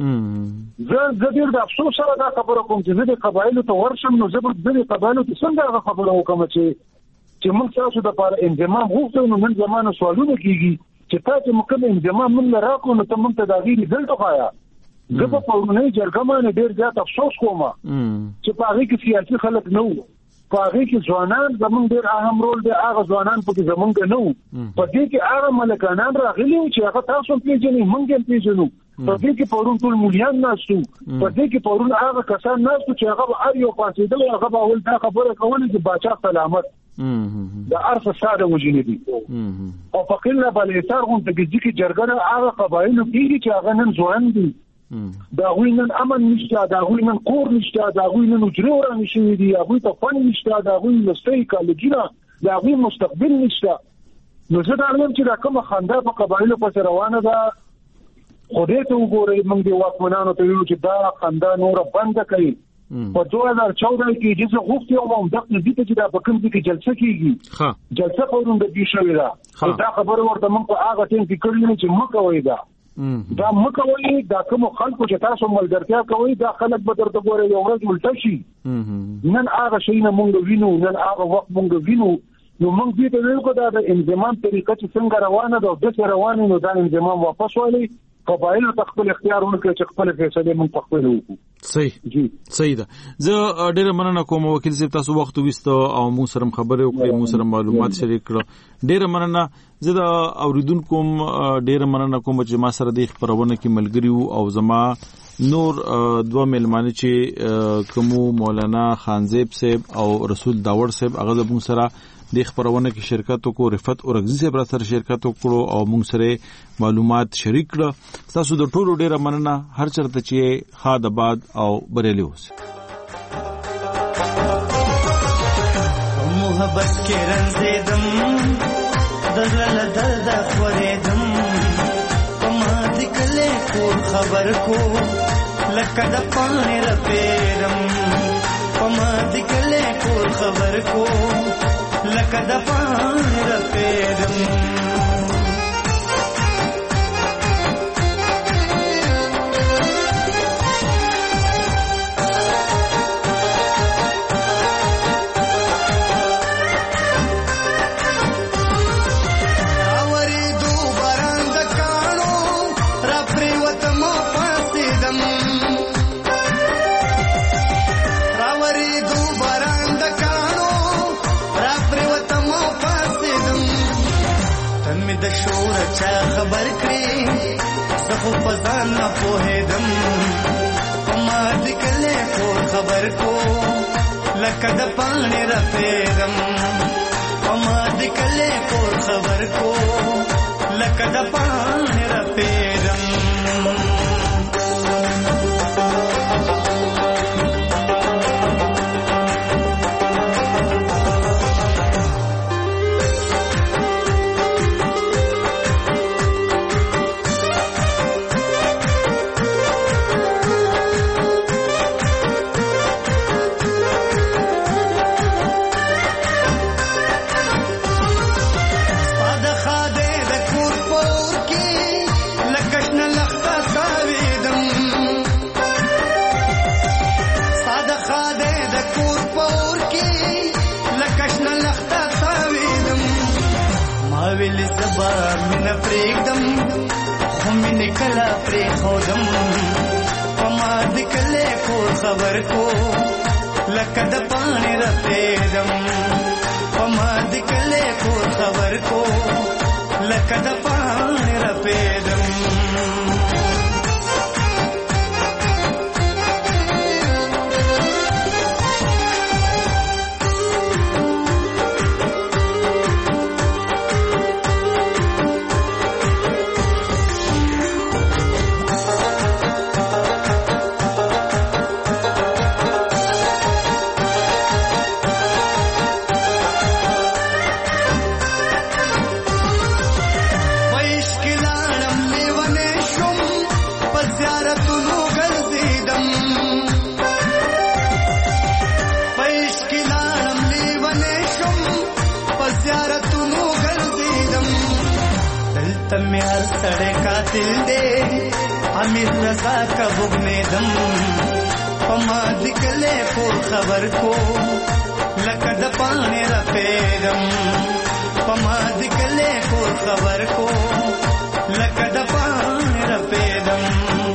زه ډېر د افسوس سره دا خبره کوم چې زه د قبایلو ته ورشم نو زه به د قبایلو ته څنګه خبره وکم چې موږ تاسو د لپاره انضمام غوښتو نو من زمانه سوالونه کیږي چې تاسو مکمل انضمام موږ راکو نو ته موږ ته دا غوړي دلته خایا زه په پورونی جرګه باندې ډېر زیات افسوس کوم چې په هغه کې سیاسي خلک نه وو په هغه کې ځوانان زمونږ ډېر اهم رول دی هغه ځوانان په کې زمونږ نه وو په دې کې هغه ملکانان راغلي چې هغه تاسو پیژنئ موږ هم پیژنو په دې کې پرون ټول مولیان ناشتو په دې کې پرون هغه کسان ناشتو چې هغه هر یو پاسېدل هغه به اول دا خبره کوله چې باچا سلامت د ارث ساده وجنې دي او په کله باندې تر غونډه کې جرګه هغه قبایلو کې چې هغه نن ځوان دي دا غوینن امن نشته دا غوینن کور نشته دا غوینن اجرور نشي دي هغه ته فن نشته دا غوین لستې کالجینا دا غوین مستقبل نشته نو زه دا لرم چې دا کوم خندا په قبایلو په روانه ده خدای ته وګورئ موږ د واکمنانو ته ویل چې دا خندا نور بند کړئ په 2014 کې چې غوښتي او هم دغه دې چې دا په کوم ځای کې جلسه کیږي جلسه پرون د دې شوې ده دا خبره ورته موږ په هغه ټیم کې کړل چې مکه وای دا مکه وای دا کوم خلکو چې تاسو ملګرتیا کوي دا خلک به درته ګوري یو ورځ ولټ شي نن هغه شي نه موږ وینو نن هغه وخت موږ وینو نو موږ دې ته ویل کو دا د انضمام طریقه چې څنګه روانه ده او د روانه نو دا انضمام واپس ولې قبایل ته خپل اختیار ورکړي چې خپل فیصله مونږ په خپل وکړو. صحیح ده. زه ډېر مننه کوم وکیل صاحب، تاسو وخت وستو او موږ سره خبرې وکړې، موږ سره معلومات شریک کړو. ډېر مننه. زه د اوریدونکو ډېر مننه کوم چې ما سره د خبرونه کې ملګری وو او زما نور دوه ملمانه چې کوم مولانا خانزیب صاحب او رسول داور صاحب هغه زموږ سره د خبرونه کې شرکت وکړو. رفعت اورغزي صاحب سره شرکت وکړو او موږ سره معلومات شریک کړو. تاسو د ټولو ډیره مننه. هر چرته چې خاد آباد او بریلی اوسئ. محبت کې رنځیدم دغه درد خورېدم پما دې کله کور خبر کو لکه د پانی رپېدم پما دې کله کور خبر کو لکه د پانی رپېدم. چا خبر کړي زخو پزان نه پوهېدم پما دې کله کور خبر کو لکه د پانی رپېدم پما دې کله کور خبر کو لکه د پانی رپېدم. پریږدم خو مې نکلا پرې خودم پما دې کله کور خبر کو لکه د پانی رپېدم پما دې کله کور خبر کو لکه د پانی رپېدم. قاتل دے امیر رضا کا بغنے دم پما دکلے کو خبر کو لقد پانے رپیدم پما دکلے کو خبر کو لقد پانے رپیدم.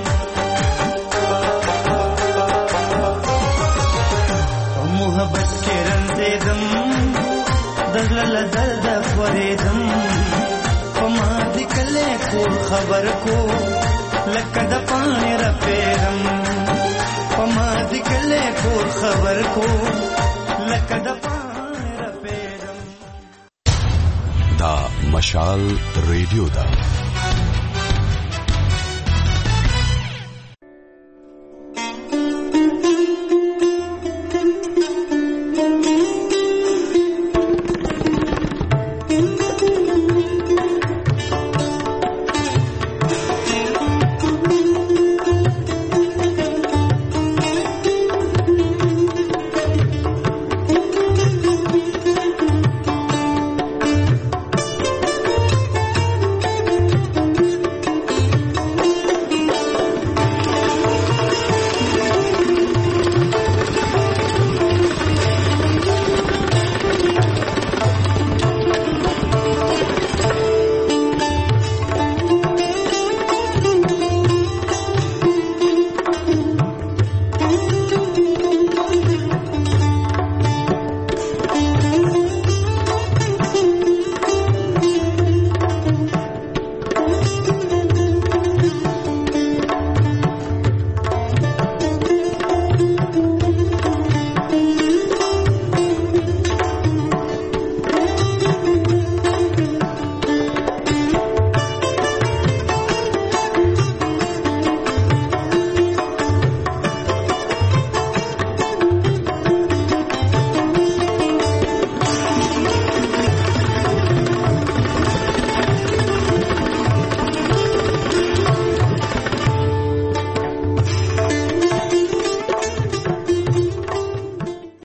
محبت کے رنزیدم دغل درد خوریدم پما دکلے کو خبر کو لقد پانے رپیدم پما دکلے کو خبر کو لقد پانے رپیدم. دا مشال ریڈیو دا